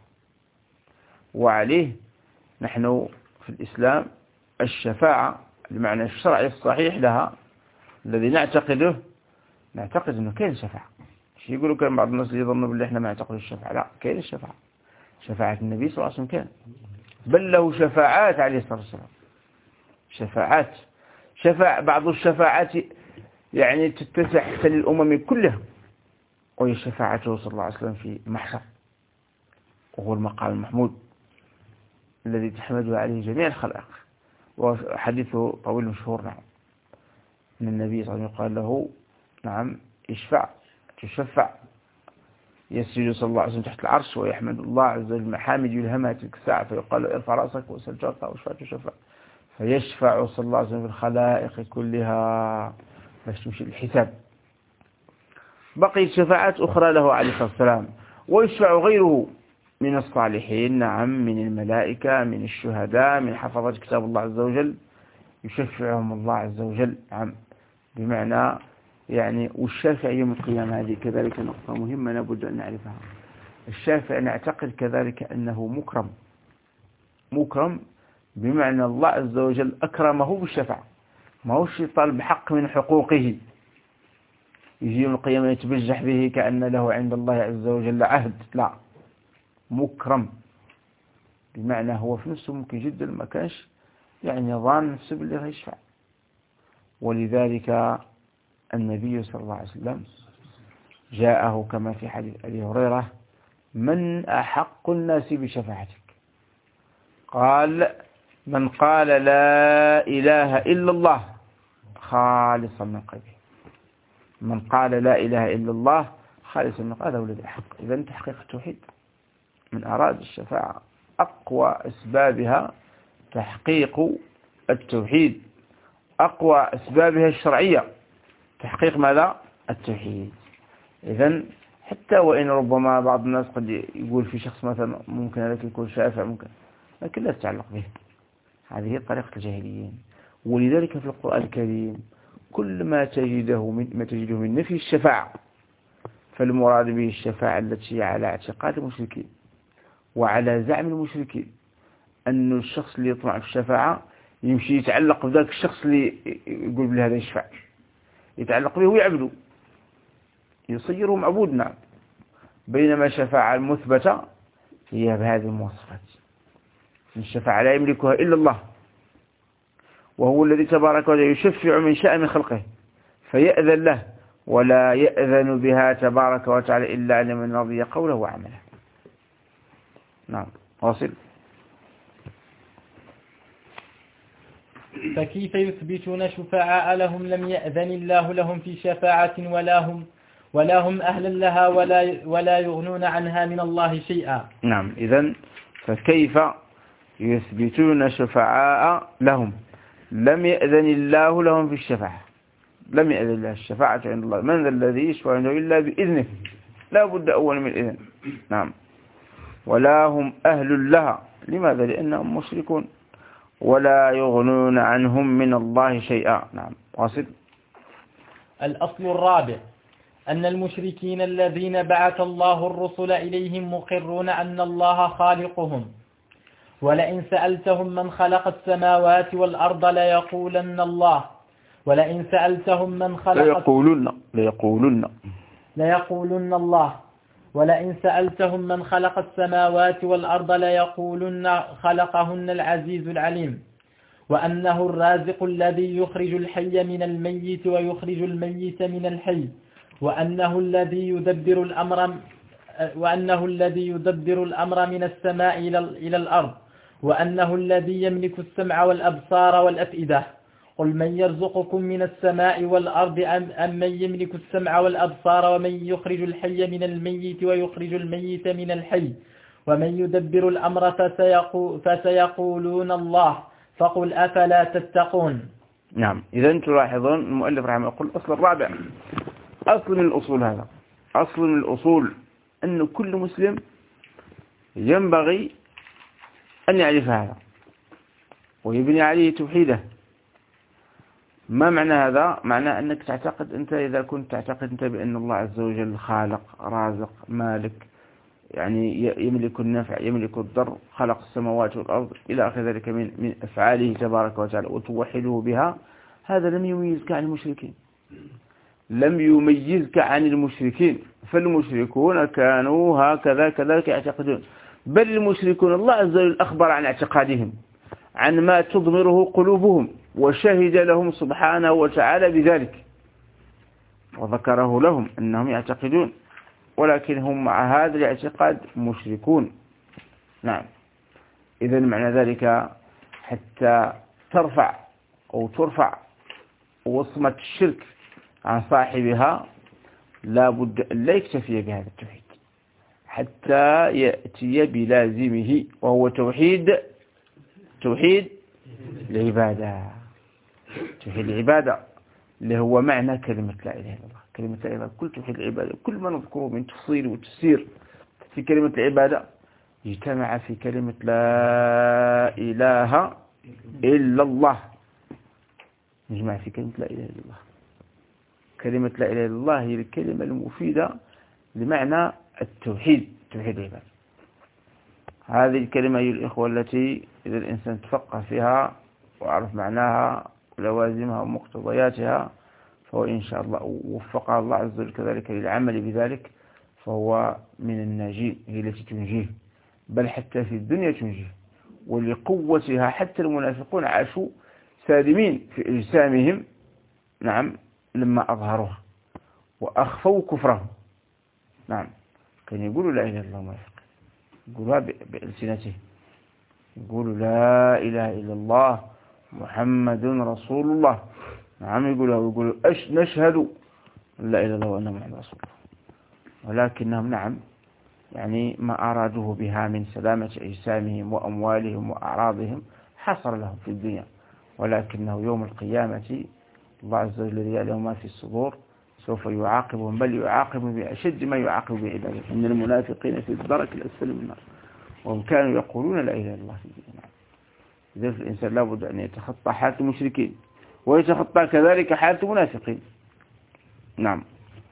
وعليه نحن في الإسلام الشفاعة المعنى الشرعي الصحيح لها الذي نعتقده، نعتقد أنه كاين شفاعة. شي يقولوا كان بعض الناس اللي يظنوا بالله احنا ما نعتقد الشفاعة، لا كاين الشفاعة. شفاعة النبي صلى الله عليه وسلم كان، بل له شفاعات عليه الصلاة والسلام، شفاعات شفاع بعض الشفاعات يعني تتسع حتى للأمم كلها، وهي شفاعته صلى الله عليه وسلم في المحشر، وهو المقام المحمود الذي تحمده عليه جميع الخلائق. وحديثه طويل مشهور نعم، من النبي صلى الله عليه وسلم قال له نعم اشفع تشفع، يسجد صلى الله عليه وسلم تحت العرش ويحمد الله عز وجل محامد يلهمها تلك الساعة، فيقال له ارفع رأسك واسأل تعطى واشفع تشفع، فيشفع صلى الله عليه وسلم في الخلائق كلها باش تمشي الحساب. بقيت شفاعات أخرى له عليه الصلاة والسلام، ويشفع غيره من الصالحين نعم، من الملائكة من الشهداء من حفظة كتاب الله عز وجل، يشفعهم الله عز وجل نعم. بمعنى يعني والشافع يوم القيامة هذه كذلك نقطة مهمة لابد أن نعرفها. الشافع نعتقد كذلك أنه مكرم، مكرم بمعنى الله عز وجل أكرمه بالشفاعة، ما هو شيء طالب حق من حقوقه يجي يوم القيامة يتبجح به كأن له عند الله عز وجل عهد، لا مكرم بمعنى هو في نفسه ممكن جدا ما كانش يعني ظان نفسه باللي راح يشفع. ولذلك النبي صلى الله عليه وسلم جاءه كما في حديث أبي هريرة من أحق الناس بشفاعتك؟ قال من قال لا إله إلا الله خالصا من قلبه، من قال لا إله إلا الله خالصا من قلبه، هذا هو الذي أحق. إذن تحقيق التوحيد من أراد الشفاعة أقوى أسبابها تحقيق التوحيد، أقوى أسبابها الشرعية تحقيق ماذا؟ التوحيد. إذن حتى وإن ربما بعض الناس قد يقول في شخص مثلا ممكن لك يكون شافع ممكن، لكن لا تتعلق به، هذه طريقة الجاهليين. ولذلك في القرآن الكريم كل ما تجده من ما تجده من نفي الشفاعة فالمراد به الشفاعة التي على اعتقاد المشركين وعلى زعم المشركين أن الشخص اللي يطمع في الشفاعة يمشي يتعلق بذلك الشخص اللي يقول بله هذا يشفع، يتعلق به ويعبده يصيره معبود نعم. بينما الشفاعة المثبتة هي بهذه المواصفات، الشفاعة لا يملكها إلا الله، وهو الذي تبارك وتعالى يشفع من شاء من خلقه فيأذن له، ولا يأذن بها تبارك وتعالى إلا لمن رضي قوله وعمله. نعم واصل. فكيف يثبتون شفعاء لهم لم يأذن الله لهم في شفاعة ولا هم ولا هم أهلا لها ولا ولا يغنون عنها من الله شيئا. نعم. إذن فكيف يثبتون شفعاء لهم لم يأذن الله لهم في الشفاعة؟ لم يأذن الله الشفاعة عند الله. من ذا الذي يشفع عنده إلا بإذنه؟ لا بد أول من الإذن. نعم. ولا هم أهل لها. لماذا؟ لأنهم مشركون ولا يغنون عنهم من الله شيئا. نعم. واصل. الأصل الرابع أن المشركين الذين بعث الله الرسل إليهم مقرون أن الله خالقهم، ولئن سألتهم من خلق السماوات والأرض ليقولن الله، ولئن سألتهم من خلق ليقولن ليقولن ليقولن الله ولئن سألتهم من خلق السماوات والأرض ليقولن خلقهن العزيز العليم، وأنه الرازق الذي يخرج الحي من الميت ويخرج الميت من الحي، وأنه الذي يدبر الأمر وأنه الذي يدبر الأمر من السماء إلى الأرض، وأنه الذي يملك السمع والأبصار والأفئدة. قل من يرزقكم من السماء والأرض أم من يملك السمع والأبصار ومن يخرج الحي من الميت ويخرج الميت من الحي ومن يدبر الأمر فسيقولون الله فقل أفلا تتقون. نعم. إذا تلاحظون المؤلف رحمه يقول الأصل الرابع، أصل من الأصول، هذا أصل من الأصول أن كل مسلم ينبغي أن يعرف هذا ويبني عليه توحيده. ما معنى هذا؟ معنى أنك تعتقد أنت، إذا كنت تعتقد أنت بأن الله عز وجل خالق رازق مالك، يعني يملك النفع يملك الضر، خلق السماوات والأرض إلى آخر ذلك من من أفعاله تبارك وتعالى، وتوحده بها، هذا لم يميزك عن المشركين، لم يميزك عن المشركين. فالمشركون كانوا هكذا كذلك يعتقدون، بل المشركون الله عز وجل أخبر عن اعتقادهم، عن ما تضمره قلوبهم، وشهد لهم سبحانه وتعالى بذلك وذكره لهم أنهم يعتقدون، ولكن هم مع هذا الاعتقاد مشركون. نعم. إذا معنى ذلك حتى ترفع أو ترفع وصمة الشرك عن صاحبها لا بد أن لا يكتفي بهذا التوحيد حتى يأتي بلازمه، وهو توحيد توحيد العبادة. توحيد العبادة اللي هو معنى كلمة لا إله إلا الله. كلمة لا إله إلا الله، كل توحيد العبادة، كل ما نذكره من تفصيل وتفسير في كلمة العبادة اجتمع في كلمة لا إله إلا الله، يجمع في كلمة لا إله إلا الله. كلمة لا إله إلا الله هي الكلمة المفيدة لمعنى التوحيد، توحيد العبادة. هذه الكلمة هي الإخوة التي إذا الإنسان تفقه فيها وعرف معناها ولوازمها ومقتضياتها، فهو إن شاء الله وفقها الله عز وجل كذلك للعمل بذلك، فهو من الناجين، هي التي تنجيه، بل حتى في الدنيا تنجيه. ولقوتها حتى المنافقون عاشوا سالمين في إجسامهم، نعم، لما أظهروها وأخفوا كفرهم. نعم. كان يقولوا لا إله إلا الله، يقولها بألسنته، يقولوا لا إله إلا الله محمد رسول الله. نعم. يقولها ويقولوا أش نشهد لا إله إلا الله وأن محمد رسول الله، ولكنهم نعم يعني ما أرادوه بها من سلامة أجسامهم وأموالهم وأعراضهم حصل لهم في الدنيا، ولكنه يوم القيامة الله عز وجل الذي يعلم ما في الصدور سوف يعاقبهم، بل يعاقبهم بأشد ما يعاقب بعباده. إن المنافقين في الدرك الأسفل من النار وهم كانوا يقولون لا إله إلا الله في الدنيا. إذا الإنسان لابد أن يتخطى حالة المشركين ويتخطى كذلك حالة المنافقين. نعم.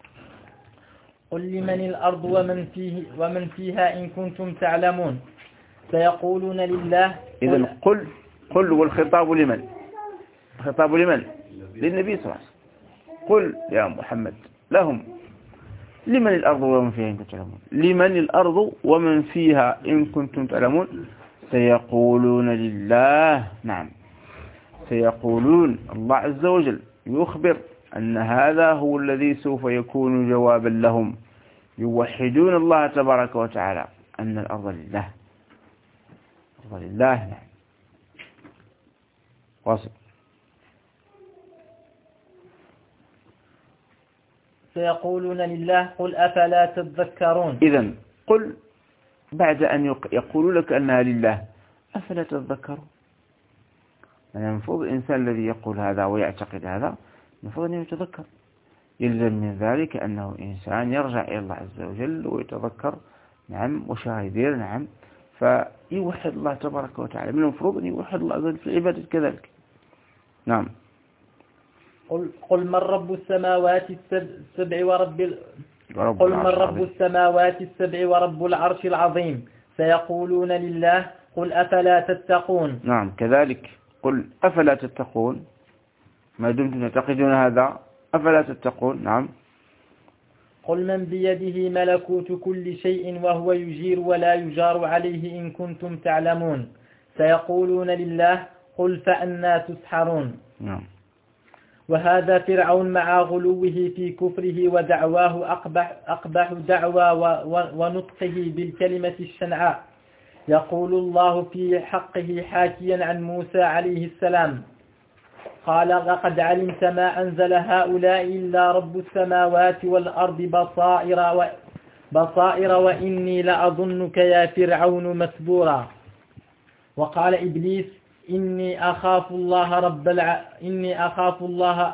قل لمن الأرض ومن فيه ومن فيها إن كنتم تعلمون سيقولون لله. إذا قل قل والخطاب لمن؟ الخطاب لمن؟ للنبي صلى الله عليه وسلم. قل يا محمد لهم لمن الأرض ومن فيها إن كنتم تعلمون. لمن الأرض ومن فيها إن كنتم تعلمون سيقولون لله. نعم. سيقولون، الله عز وجل يخبر أن هذا هو الذي سوف يكون جوابا لهم، يوحدون الله تبارك وتعالى أن الأرض لله. الأرض لله. نعم. واصل. سيقولون لله قل أفلا تذكرون. إذن قل بعد أن يقولوا لك أنها لله أفلا تذكرون. يعني المفروض الإنسان الذي يقول هذا ويعتقد هذا المفروض أن يتذكر، يلزم من ذلك أنه إنسان يرجع إلى الله عز وجل ويتذكر نعم وشاهدير نعم، فيوحد الله تبارك وتعالى. من المفروض أن يوحد الله عز وجل في العبادة كذلك. نعم. قل, قل من رب السماوات السبع ورب ال... قل من رب السماوات السبع ورب العرش العظيم سيقولون لله قل أفلا تتقون. نعم كذلك قل أفلا تتقون، ما دمتم تعتقدون هذا أفلا تتقون. نعم. قل من بيده ملكوت كل شيء وهو يجير ولا يجار عليه إن كنتم تعلمون سيقولون لله قل فأنا تسحرون. نعم. وهذا فرعون مع غلوه في كفره ودعواه أقبح, أقبح دعوى ونطقه بالكلمة الشنعاء. يقول الله في حقه حاكيا عن موسى عليه السلام قال لقد علمت ما أنزل هؤلاء إلا رب السماوات والأرض بصائر, و بصائر وإني لأظنك يا فرعون مثبورا. وقال إبليس إني أخاف الله رب الع... إني أخاف الله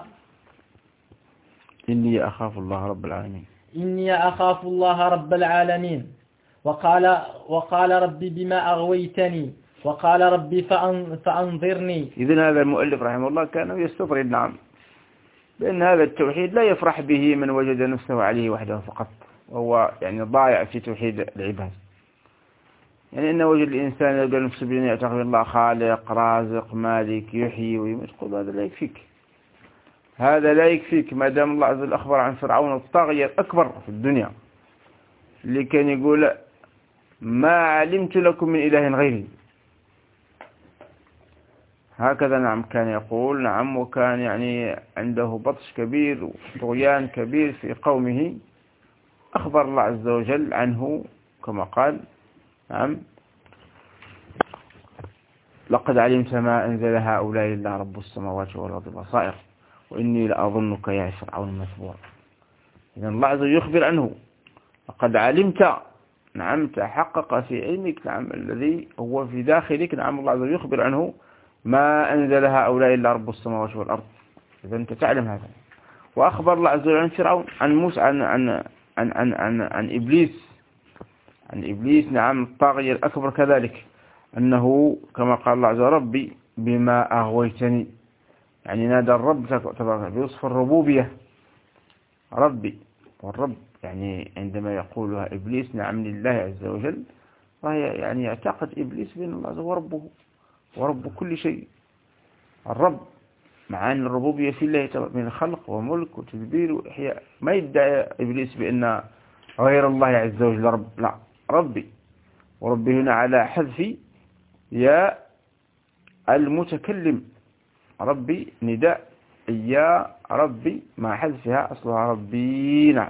إني أخاف الله رب العالمين إني أخاف الله رب العالمين. وقال وقال ربي بما أغويتني وقال ربي فأن... فأنظرني. إذن هذا المؤلف رحمه الله كان يستطرد نعم بأن هذا التوحيد لا يفرح به من وجد نفسه عليه وحده فقط، وهو يعني ضايع في توحيد العباد. يعني إن وجد الإنسان يلقى نفسه بأن يعتقد الله خالق رازق مالك يحيي ويميت، قل هذا لا يكفيك، هذا لا يكفيك ما دام الله عز وجل أخبر عن فرعون الطاغية الأكبر في الدنيا اللي كان يقول ما علمت لكم من إله غيري. هكذا نعم كان يقول نعم، وكان يعني عنده بطش كبير وطغيان كبير في قومه. أخبر الله عز وجل عنه كما قال نعم لقد علمت ما أنزل هؤلاء إلا رب السماوات والأرض بصائر وإني لأظنك يا فرعون مثبورا. إذن الله عز وجل يخبر عنه لقد علمت نعم تحقق في علمك نعم الذي هو في داخلك نعم الله عز وجل يخبر عنه ما أنزل هؤلاء إلا رب السماوات والأرض. إذا أنت تعلم هذا. وأخبر الله عز وجل عن فرعون عن موسى عن عن عن عن, عن, عن إبليس عن إبليس نعم الطاغية الأكبر كذلك أنه كما قال الله عز وجل ربي بما أغويتني، يعني نادى الرب تبارك بوصف الربوبية ربي. والرب يعني عندما يقولها إبليس نعم لله عز وجل يعني يعتقد إبليس بأن الله عز وجل ربه ورب كل شيء. الرب مع أن الربوبية في الله من خلق وملك وتدبير وإحياء. ما يدعي إبليس بأن غير الله عز وجل رب، لا ربي. وربي هنا على حذف يا المتكلم ربي نداء يا ربي مع حذفها أصلها ربي نعم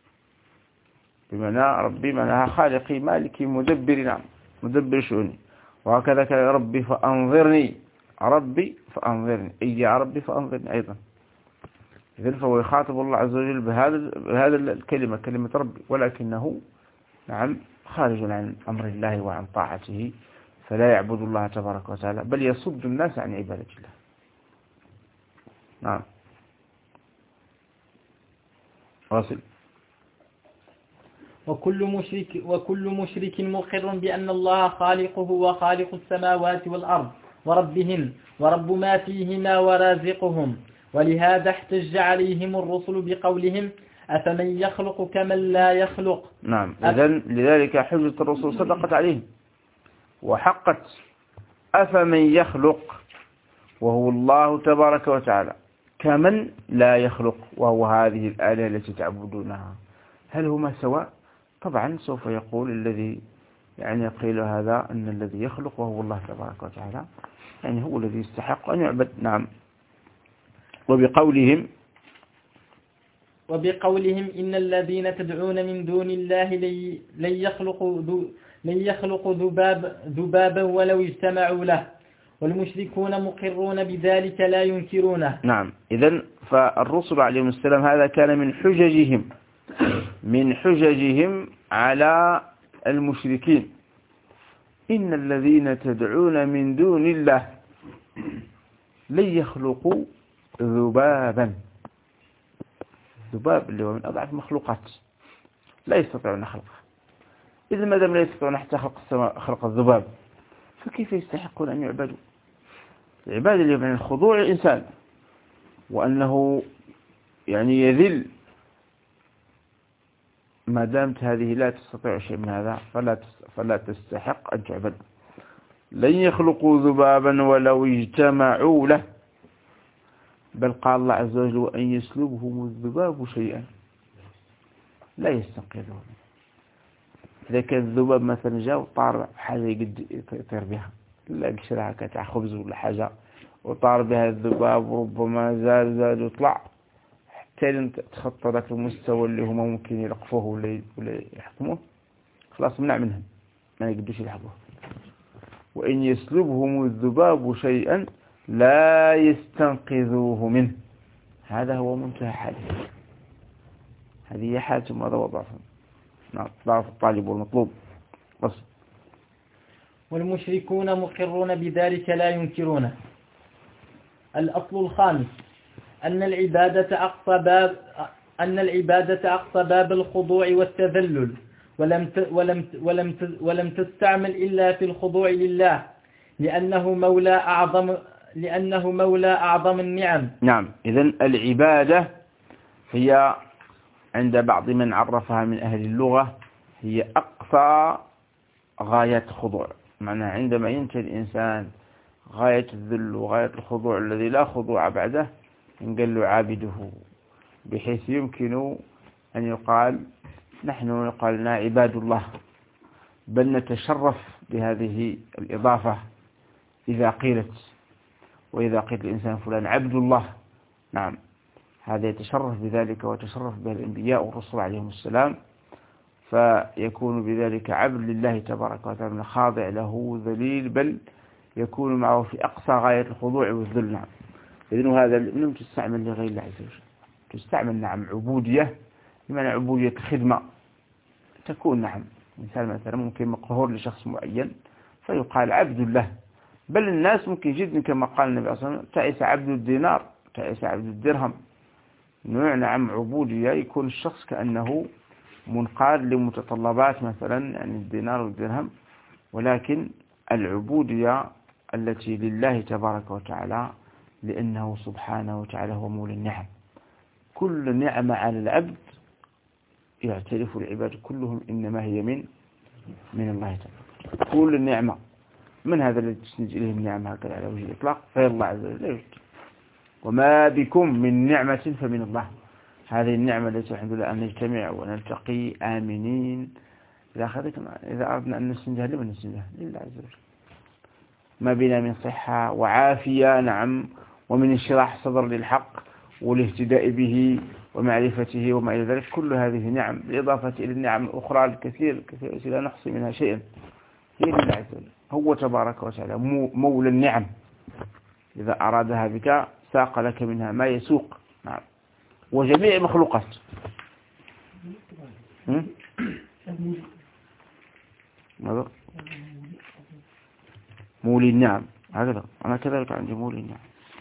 بمعنى ربي معناها خالقي مالكي مدبر نعم مدبر شؤوني. وهكذا كان ربي فأنظرني ربي فأنظرني أي يا ربي فأنظرني أيضا. إذن فهو يخاطب الله عز وجل بهذا بهذا الكلمة كلمة ربي، ولكنه نعم خارج عن أمر الله وعن طاعته، فلا يعبد الله تبارك وتعالى بل يصد الناس عن عبادة الله. نعم واصل. وكل مشرك وكل مشرك مقر بأن الله خالقه وخالق السماوات والأرض وربهن ورب ما فيهما ورازقهم. ولهذا احتج عليهم الرسل بقولهم أفمن يخلق كمن لا يخلق. نعم إذن لذلك حجة الرسل صدقت عليهم وحقت. أفمن يخلق وهو الله تبارك وتعالى كمن لا يخلق وهو هذه الآلهة التي تعبدونها، هل هما سواء؟ طبعا سوف يقول الذي يعني قيل هذا أن الذي يخلق وهو الله تبارك وتعالى يعني هو الذي يستحق أن يعبد. نعم. وبقولهم وبقولهم إن الذين تدعون من دون الله لن يخلقوا لن يخلقوا ذباب ذبابا ولو اجتمعوا له والمشركون مقرون بذلك لا ينكرونه. نعم. إذن فالرسل عليهم السلام هذا كان من حججهم من حججهم على المشركين. إن الذين تدعون من دون الله لن يخلقوا ذبابا. ذباب اللي هو من أضعف المخلوقات لا يستطيعون خلقه. إذا ما دام لا يستطيعون حتى خلق السماء خلق الذباب فكيف يستحقون أن يعبدوا؟ العبادة اللي من الخضوع الإنسان وأنه يعني يذل. ما دامت هذه لا تستطيع شيء من هذا فلا فلا تستحق أن تعبد. لن يخلقوا ذبابا ولو اجتمعوا له. بل قال الله عز وجل وأن يسلبهم الذباب شيئا لا يستنقذون. إذا كان الذباب مثلا جاء وطار حاجة يقد يطير بها لا قشرها كتاع خبز ولا حاجة وطار بها الذباب وربما زاد زاد وطلع حتى تخطى ذاك المستوى اللي هم ممكن يلقفوه ولا ولا يحكموه خلاص منع منهم ما يقدرش يلحقوه. وإن يسلبهم الذباب شيئا لا يستنقذوه منه. هذا هو منتهى حاله. هذه هي حالتهم هذا وضعهم. نعم. ضعف الطالب والمطلوب بس. والمشركون مقرون بذلك لا ينكرونه. الأصل الخامس أن العبادة أقصى باب أن العبادة أقصى باب الخضوع والتذلل ولم ولم ولم ولم تستعمل إلا في الخضوع لله لأنه مولى أعظم لأنه مولى أعظم النعم. نعم. إذن العبادة هي عند بعض من عرفها من أهل اللغة هي أقصى غاية الخضوع. معنى عندما ينتهي الإنسان غاية الذل وغاية الخضوع الذي لا خضوع بعده ينقل له عابده بحيث يمكن أن يقال نحن يقال لنا عباد الله. بل نتشرف بهذه الإضافة إذا قيلت. وإذا قيل الإنسان فلان عبد الله نعم هذا يتشرف بذلك وتشرف به الأنبياء والرسل عليهم السلام فيكون بذلك عبد لله تبارك وتعالى خاضع له ذليل بل يكون معه في أقصى غاية الخضوع والذل. نعم. إذن هذا لم تستعمل لغير الله عز وجل. تستعمل نعم عبودية بمعنى عبودية الخدمة تكون نعم مثال مثلا ممكن مقهور لشخص معين فيقال عبد الله. بل الناس ممكن جدا كما قال النبي صلى الله عليه وسلم تعيس عبد الدينار تعيس عبد الدرهم. نوع نعم عبودية يكون الشخص كأنه منقاد لمتطلبات مثلا يعني الدينار والدرهم ولكن العبودية التي لله تبارك وتعالى لأنه سبحانه وتعالى هو مولى النعم. كل نعمة على العبد يعترف العباد كلهم إنما هي من من الله تعالى. كل النعمة من هذا الذي تسند إليه النعمة هكذا على وجه الإطلاق فهي الله عز وجل لا يوجد. وما بكم من نعمة فمن الله. هذه النعمة التي الحمد لله أن نجتمع ونلتقي آمنين إذا أخذتنا إذا أردنا أن نسندها لمن نسندها لله عز وجل. ما بنا من صحة وعافية نعم ومن انشراح صدر للحق والاهتداء به ومعرفته وما إلى ذلك كل هذه نعم بالإضافة إلى النعم الأخرى الكثير الكثير لا نحصي منها شيئا هي لله عز وجل. هو تبارك وتعالى مولى النعم. إذا أرادها بك ساق لك منها ما يسوق. نعم. وجميع المخلوقات ماذا مولي النعم هكذا أنا كذلك عندي مولي النعم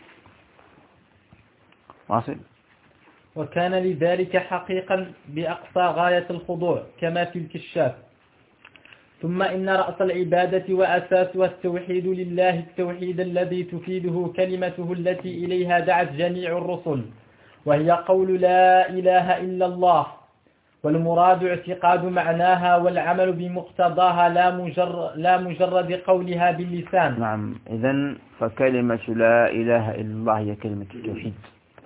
واصل. وكان لذلك حقيقا بأقصى غاية الخضوع كما في الكشاف. ثم إن رأس العبادة وأساسها التوحيد لله التوحيد الذي تفيده كلمته التي إليها دعت جميع الرسل وهي قول لا إله إلا الله والمراد اعتقاد معناها والعمل بمقتضاها لا مجرد, لا مجرد قولها باللسان. نعم. إذن فكلمة لا إله إلا الله هي كلمة التوحيد.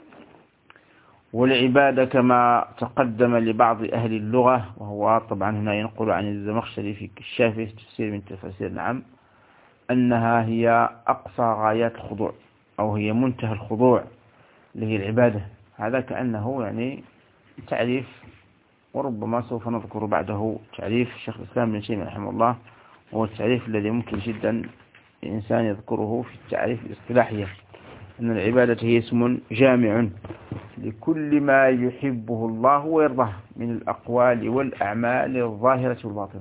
والعبادة كما تقدم لبعض أهل اللغة وهو طبعا هنا ينقل عن الزمخشري في الشافعي تفسير من تفاسير نعم أنها هي أقصى غايات الخضوع أو هي منتهى الخضوع اللي هي العبادة. هذا كأنه يعني تعريف وربما سوف نذكر بعده تعريف الشيخ الإسلام بن تيمية رحمه الله وهو التعريف الذي ممكن جدا الإنسان يذكره في التعريف الاصطلاحي أن العبادة هي اسم جامع لكل ما يحبه الله ويرضاه من الأقوال والأعمال الظاهرة والباطنة.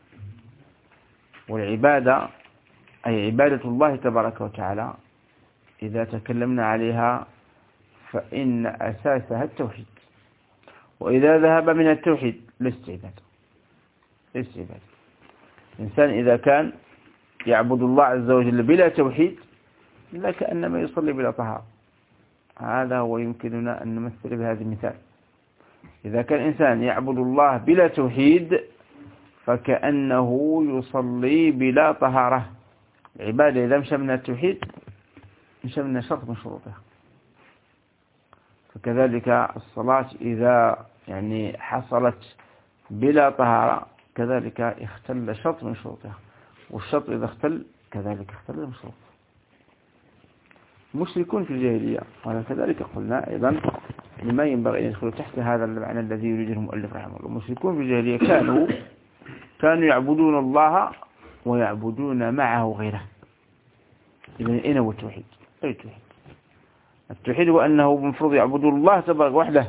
والعبادة أي عبادة الله تبارك وتعالى إذا تكلمنا عليها فإن أساسها التوحيد، وإذا ذهب من التوحيد ليست عبادة. ليست عبادة. الإنسان إذا كان يعبد الله عز وجل بلا توحيد لا كأنما يصلي بلا طهارة. هذا هو يمكننا أن نمثل بهذا المثال. إذا كان إنسان يعبد الله بلا توحيد فكأنه يصلي بلا طهارة. العبادة إذا مشى من التوحيد مشى من شرط من شروطها. فكذلك الصلاة إذا يعني حصلت بلا طهارة كذلك اختل شرط من شروطها، والشرط إذا اختل كذلك اختل من شروطها. المشركون في الجاهلية وكذلك قلنا أيضا لما ينبغي أن يدخلوا تحت هذا المعنى الذي يريده المؤلف رحمه الله. المشركون في الجاهلية كانوا كانوا يعبدون الله ويعبدون معه غيره. إذن أين هو التوحيد؟ أي التوحيد؟ التوحيد هو أنه المفروض يعبدون الله تبارك وحده.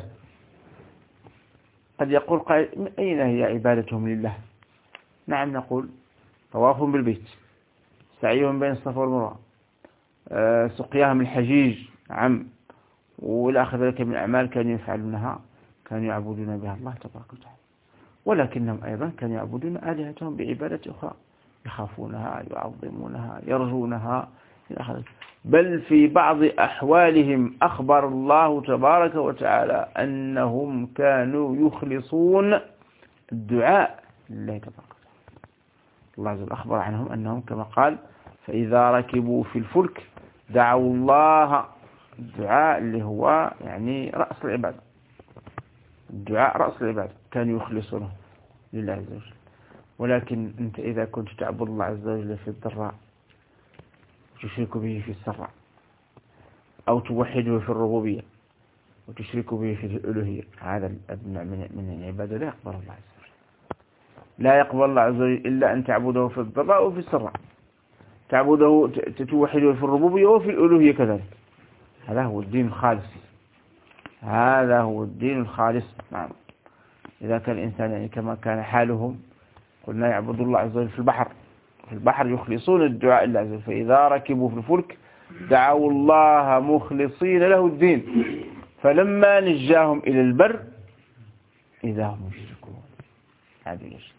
قد يقول قائل أين هي عبادتهم لله؟ نعم نقول طوافهم بالبيت، سعيهم بين الصفا والمروة، أه سقياهم الحجيج، نعم، والى آخر ذلك من أعمال كانوا يفعلونها كانوا يعبدون بها الله تبارك وتعالى. ولكنهم أيضا كانوا يعبدون آلهتهم بعبادة أخرى، يخافونها، يعظمونها، يرجونها إلى آخره. بل في بعض أحوالهم أخبر الله تبارك وتعالى أنهم كانوا يخلصون الدعاء لله تبارك وتعالى. الله عز وجل أخبر عنهم أنهم كما قال فإذا ركبوا في الفلك دعوا الله. الدعاء اللي هو يعني رأس العبادة، الدعاء رأس العبادة كانوا يخلصونه لله عز وجل. ولكن أنت إذا كنت تعبد الله عز وجل في الضراء تشرك به في السراء، أو توحده في الربوبية وتشرك به في الألوهية، هذا النوع من العبادة لا يقبل الله عز وجل. لا يقبل الله عز وجل إلا أن تعبده في الضراء وفي السراء، تعبده تتوحده في الربوبية وفي الألوهية كذلك. هذا هو الدين الخالص، هذا هو الدين الخالص. نعم. إذا كان الإنسان يعني كما كان حالهم قلنا يعبد الله عز وجل في البحر، في البحر يخلصون الدعاء لله عز وجل، فإذا ركبوا في الفلك دعوا الله مخلصين له الدين فلما نجاهم إلى البر إذا هم يشركون. هذه الأشياء.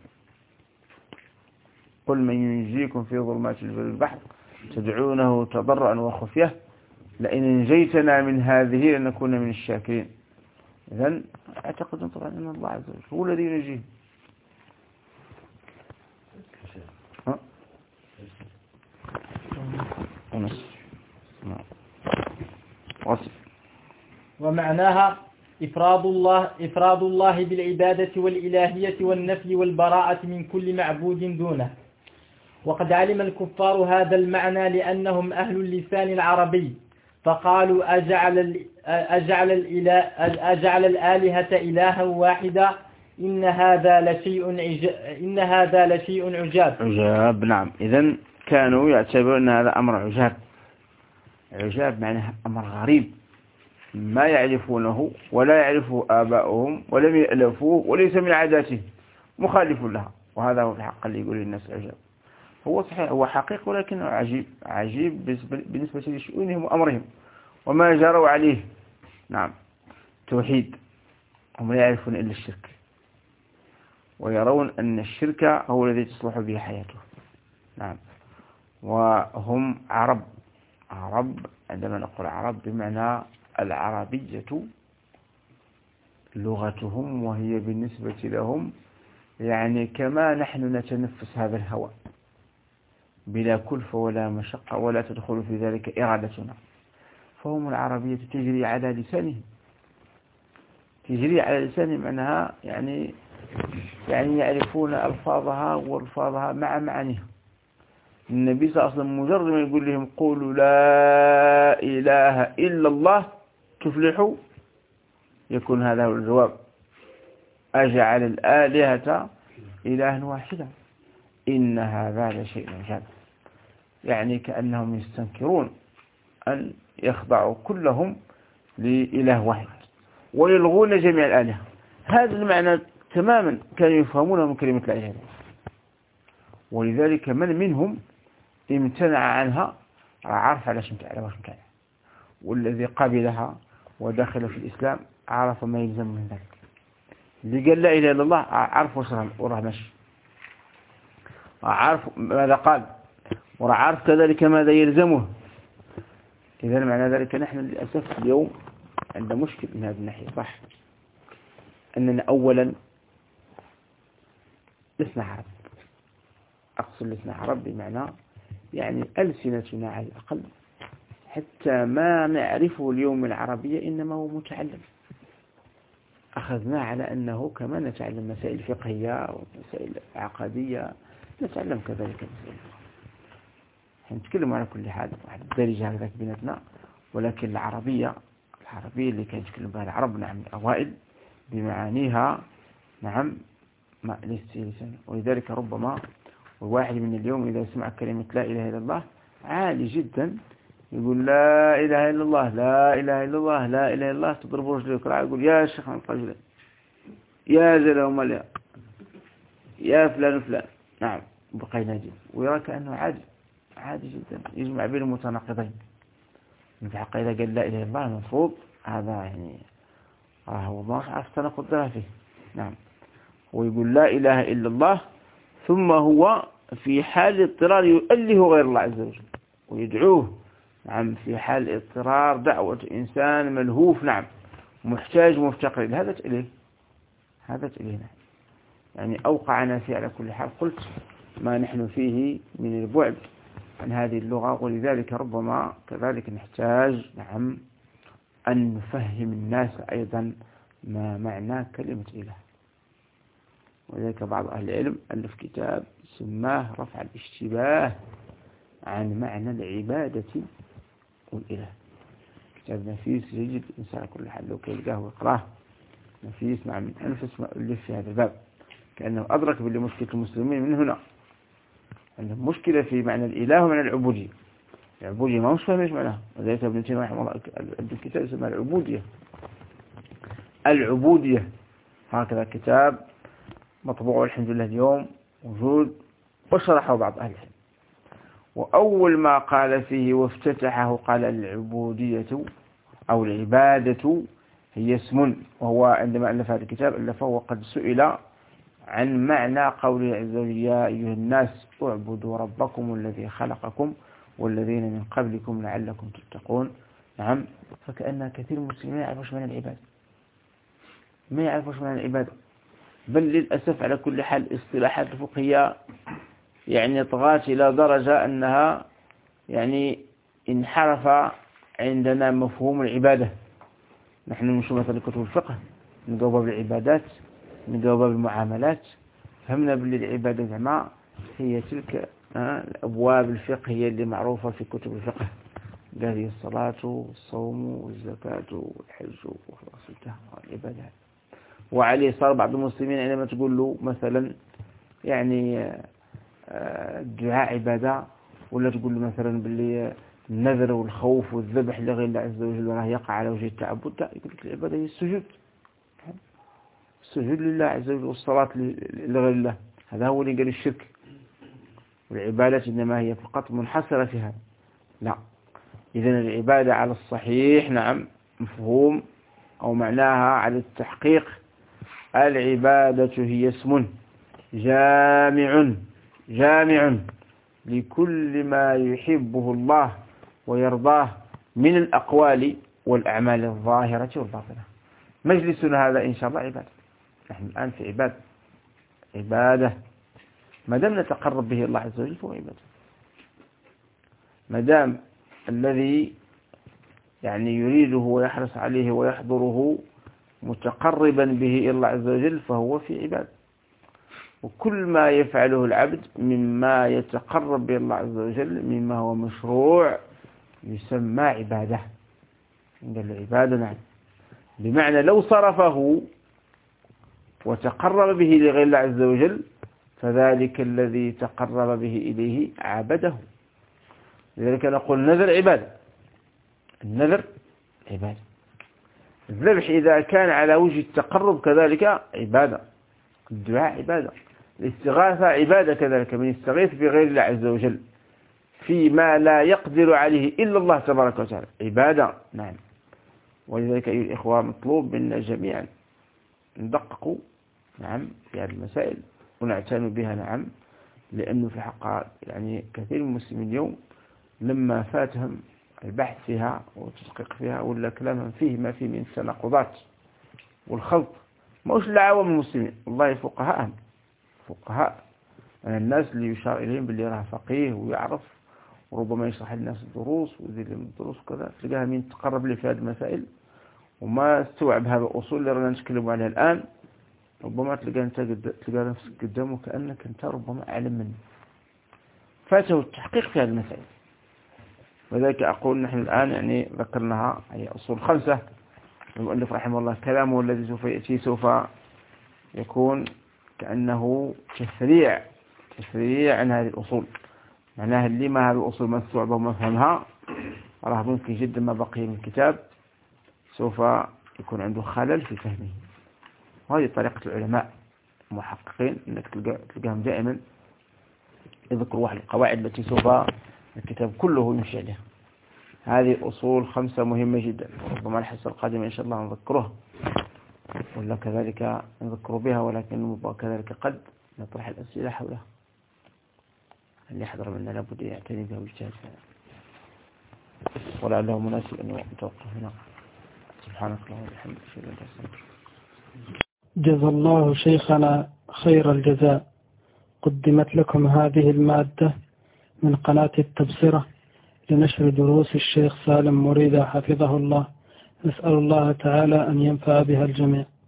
قل من ينجيكم في ظلمات البر والبحر تدعونه تضرعا وخفية لئن انجيتنا من هذه لنكون من الشاكرين. إذن أعتقد طبعا أن الله عز وجل هو الذي ينجيه. ومعناها إفراد الله إفراد الله بالعبادة والإلهية والنفي والبراءة من كل معبود دونه. وقد علم الكفار هذا المعنى لأنهم أهل اللسان العربي، فقالوا أجعل أجعل الإله أجعل الآلهة إلها واحدا إن هذا لشيء إن هذا لشيء عجاب. عجاب. نعم. إذن كانوا يعتبرون هذا أمر عجاب. عجاب معناه أمر غريب ما يعرفونه ولا يعرفه آباؤهم ولم يألفوه وليس من عاداتهم، مخالف لها. وهذا هو الحق اللي يقول الناس عجاب. هو صحيح هو حقيقي ولكنه عجيب، عجيب بالنسبة لشؤونهم وأمرهم وما جروا عليه. نعم. توحيد. هم لا يعرفون إلا الشرك، ويرون أن الشرك هو الذي تصلح به حياته. نعم. وهم عرب. عرب عندما نقول عرب بمعنى العربية لغتهم، وهي بالنسبة لهم يعني كما نحن نتنفس هذا الهواء بلا كلفة ولا مشقة ولا تدخل في ذلك إرادتنا. فهم العربية تجري على لسانهم، تجري على لسانهم أنها يعني يعني يعرفون ألفاظها والفاظها مع معانيها. النبي صلى الله عليه وسلم مجرد ما يقول لهم قولوا لا إله إلا الله تفلحوا، يكون هذا هو الجواب. أجعل الآلهة إلها واحدا إن هذا لشيء عجاب. يعني كأنهم يستنكرون أن يخضعوا كلهم لإله واحد ويلغون جميع الآلهة. هذا المعنى تماما كانوا يفهمونه من كلمة لا إله إلا الله، ولذلك من منهم امتنع عنها عرف على شمتع وشمتع، والذي قبلها ودخل في الإسلام عرف ما يلزم من ذلك. اللي قال لا إله إلا الله عرف وراه ماشي، عارف ماذا قال وعارف كذلك ماذا يلزمه. إذا معنى ذلك نحن للأسف اليوم عندنا مشكل من هذه الناحية، صح أننا أولا لسنا عرب، أقصد لسنا عرب بمعنى يعني ألسنتنا على الأقل حتى ما نعرفه اليوم من العربية إنما هو متعلم، أخذنا على أنه كما نتعلم مسائل فقهية ومسائل عقدية نتعلم كذلك مسائل. نتكلم على كل حال واحد الدارجة هكذاك بيناتنا، ولكن العربية العربية اللي كان يتكلم بها العرب نعم الأوائل بمعانيها نعم ما لسان. ولذلك ربما الواحد من اليوم إذا سمع كلمة لا إله إلا الله عالي جدا يقول لا إله إلا الله لا إله إلا الله لا إله إلا الله، تضرب رجله يقرأ يقول يا شيخ الرجل يا زلهم لا يا فلان فلان نعم بقي ناجي، ويرى كأنه عادي عادي جدا يجمع بين المتناقضين. في الحقيقة إذا قال لا إله إلا الله المفروض هذا يعني هو ما عرف تناقض له فيه. نعم ويقول لا إله إلا الله ثم هو في حال اضطرار يؤله غير الله عز وجل ويدعوه. نعم في حال اضطرار دعوة إنسان ملهوف نعم محتاج مفتقر هذا إليه هذا إليه نعم. يعني أوقعنا فيه على كل حال. قلت ما نحن فيه من البعد عن هذه اللغة، ولذلك ربما كذلك نحتاج نعم أن نفهم الناس أيضا ما معنى كلمة إله. ولذلك بعض أهل العلم ألف كتاب سماه رفع الاشتباه عن معنى العبادة والإله، كتاب نفيس يجد الإنسان كل حال لو كيلقاه ويقراه نفيس نعم من أنفس ما ألف في هذا الباب، كأنه أدرك باللي مشكلة المسلمين من هنا عندهم مشكلة في معنى الإله ومعنى العبودية. العبودية ما مش فاهم ايش معناها، وذلك ابن تيمية رحمه الله الكتاب يسمى العبودية. العبودية هكذا كتاب مطبوع والحمد لله اليوم موجود وشرحه بعض أهل العلم. وأول ما قال فيه وافتتحه قال العبودية أو العبادة هي اسم، وهو عندما ألف هذا الكتاب ألفه وقد سئل عن معنى قوله عز وجل يا أيها الناس اعبدوا ربكم الذي خلقكم والذين من قبلكم لعلكم تتقون. نعم فكأن كثير من المسلمين ما يعرفوش معنى العبادة ما يعرفوش معنى العبادة، بل للأسف على كل حال اصطلاحات الفقهية يعني طغات إلى درجة أنها يعني انحرف عندنا مفهوم العبادة. نحن نمشي مثلا كتب الفقه نلقاو باب العبادات نلقاو باب المعاملات، فهمنا باللي العبادة زعما هي تلك الأبواب الفقهية اللي معروفة في كتب الفقه، هذه الصلاة والصوم والزكاة والحج وخلاص العبادات. وعليه صار بعض المسلمين عندما تقول له مثلا يعني الدعاء عبادة، ولا تقول له مثلا باللي النذر والخوف والذبح لغير الله عز وجل راه يقع على وجه التعبد، لا يقول لك العبادة هي السجود السجود لله عز وجل والصلاة لغير الله، هذا هو اللي قال الشرك. والعبادة إنما هي فقط منحصرة في هذا، لا. إذن العبادة على الصحيح نعم مفهوم أو معناها على التحقيق العبادة هي اسم جامع جامع لكل ما يحبه الله ويرضاه من الأقوال والأعمال الظاهرة والباطنة. مجلسنا هذا إن شاء الله عبادة، نحن الآن في عبادة عبادة ما دام نتقرب به الله عز وجل فهو عبادة، ما دام الذي يعني يريده ويحرص عليه ويحضره متقربا به إلى الله عز وجل فهو في عبادة. وكل ما يفعله العبد مما يتقرب به الله عز وجل مما هو مشروع يسمى عبادة. عند العبادة نعم بمعنى لو صرفه وتقرب به لغير الله عز وجل فذلك الذي تقرب به إليه عبده، لذلك نقول النذر عبادة. النذر عبادة. الذبح إذا كان على وجه التقرب كذلك عبادة. الدعاء عبادة. الاستغاثة عبادة كذلك، من يستغيث بغير الله عز وجل فيما لا يقدر عليه إلا الله تبارك وتعالى عبادة. نعم. ولذلك أيها الإخوة مطلوب منا جميعا ندققوا نعم في هذه المسائل ونعتنوا بها. نعم. لأنه في حق يعني كثير من المسلمين اليوم لما فاتهم البحث فيها والتدقيق فيها ولا كلامهم فيه ما فيه من التناقضات والخلط. ما هوش لعوام المسلمين، والله فقهاءهم فقهاء يعني الناس اللي يشار إليهم باللي راه فقيه ويعرف وربما يشرح للناس الدروس ويزيد لهم الدروس وكذا، تلقاها من تقرب لي في هذه المسائل وما استوعب هذا الأصول اللي رانا نتكلم عليها الآن، ربما تلقى أنت قد... تلقى نفسك قدامه كأنك أنت ربما أعلم منه، فاته التحقيق في هذه المسائل. وذلك أقول نحن الآن يعني ذكرناها هي أصول خمسة. المؤلف رحمه الله كلامه الذي سوف يأتي سوف يكون كأنه تسريع تسريع عن هذه الأصول، معناها اللي ما هذه الأصول ما استوعبها وما فهمها راه ممكن جدا ما بقي من الكتاب سوف يكون عنده خلل في فهمه. وهذه طريقة العلماء المحققين، انك تلقاهم دائما يذكروا واحد القواعد التي سوف الكتاب كله يمشي عليها. هذه الأصول خمسة مهمة جدا، ربما الحصة القادمة إن شاء الله نذكرها ولا كذلك نذكر بها، ولكن كذلك قد نطرح الأسئلة حولها. اللي يحضر منا لابد يعتني بها ويجتهد فيها، ولعله مناسب أن نتوقف هنا. سبحانك اللهم وبحمدك أشهد أن لا إله إلا أنت. جزا الله شيخنا خير الجزاء. قدمت لكم هذه المادة من قناة التبصرة لنشر دروس الشيخ سالم مريدة حفظه الله. نسأل الله تعالى أن ينفع بها الجميع.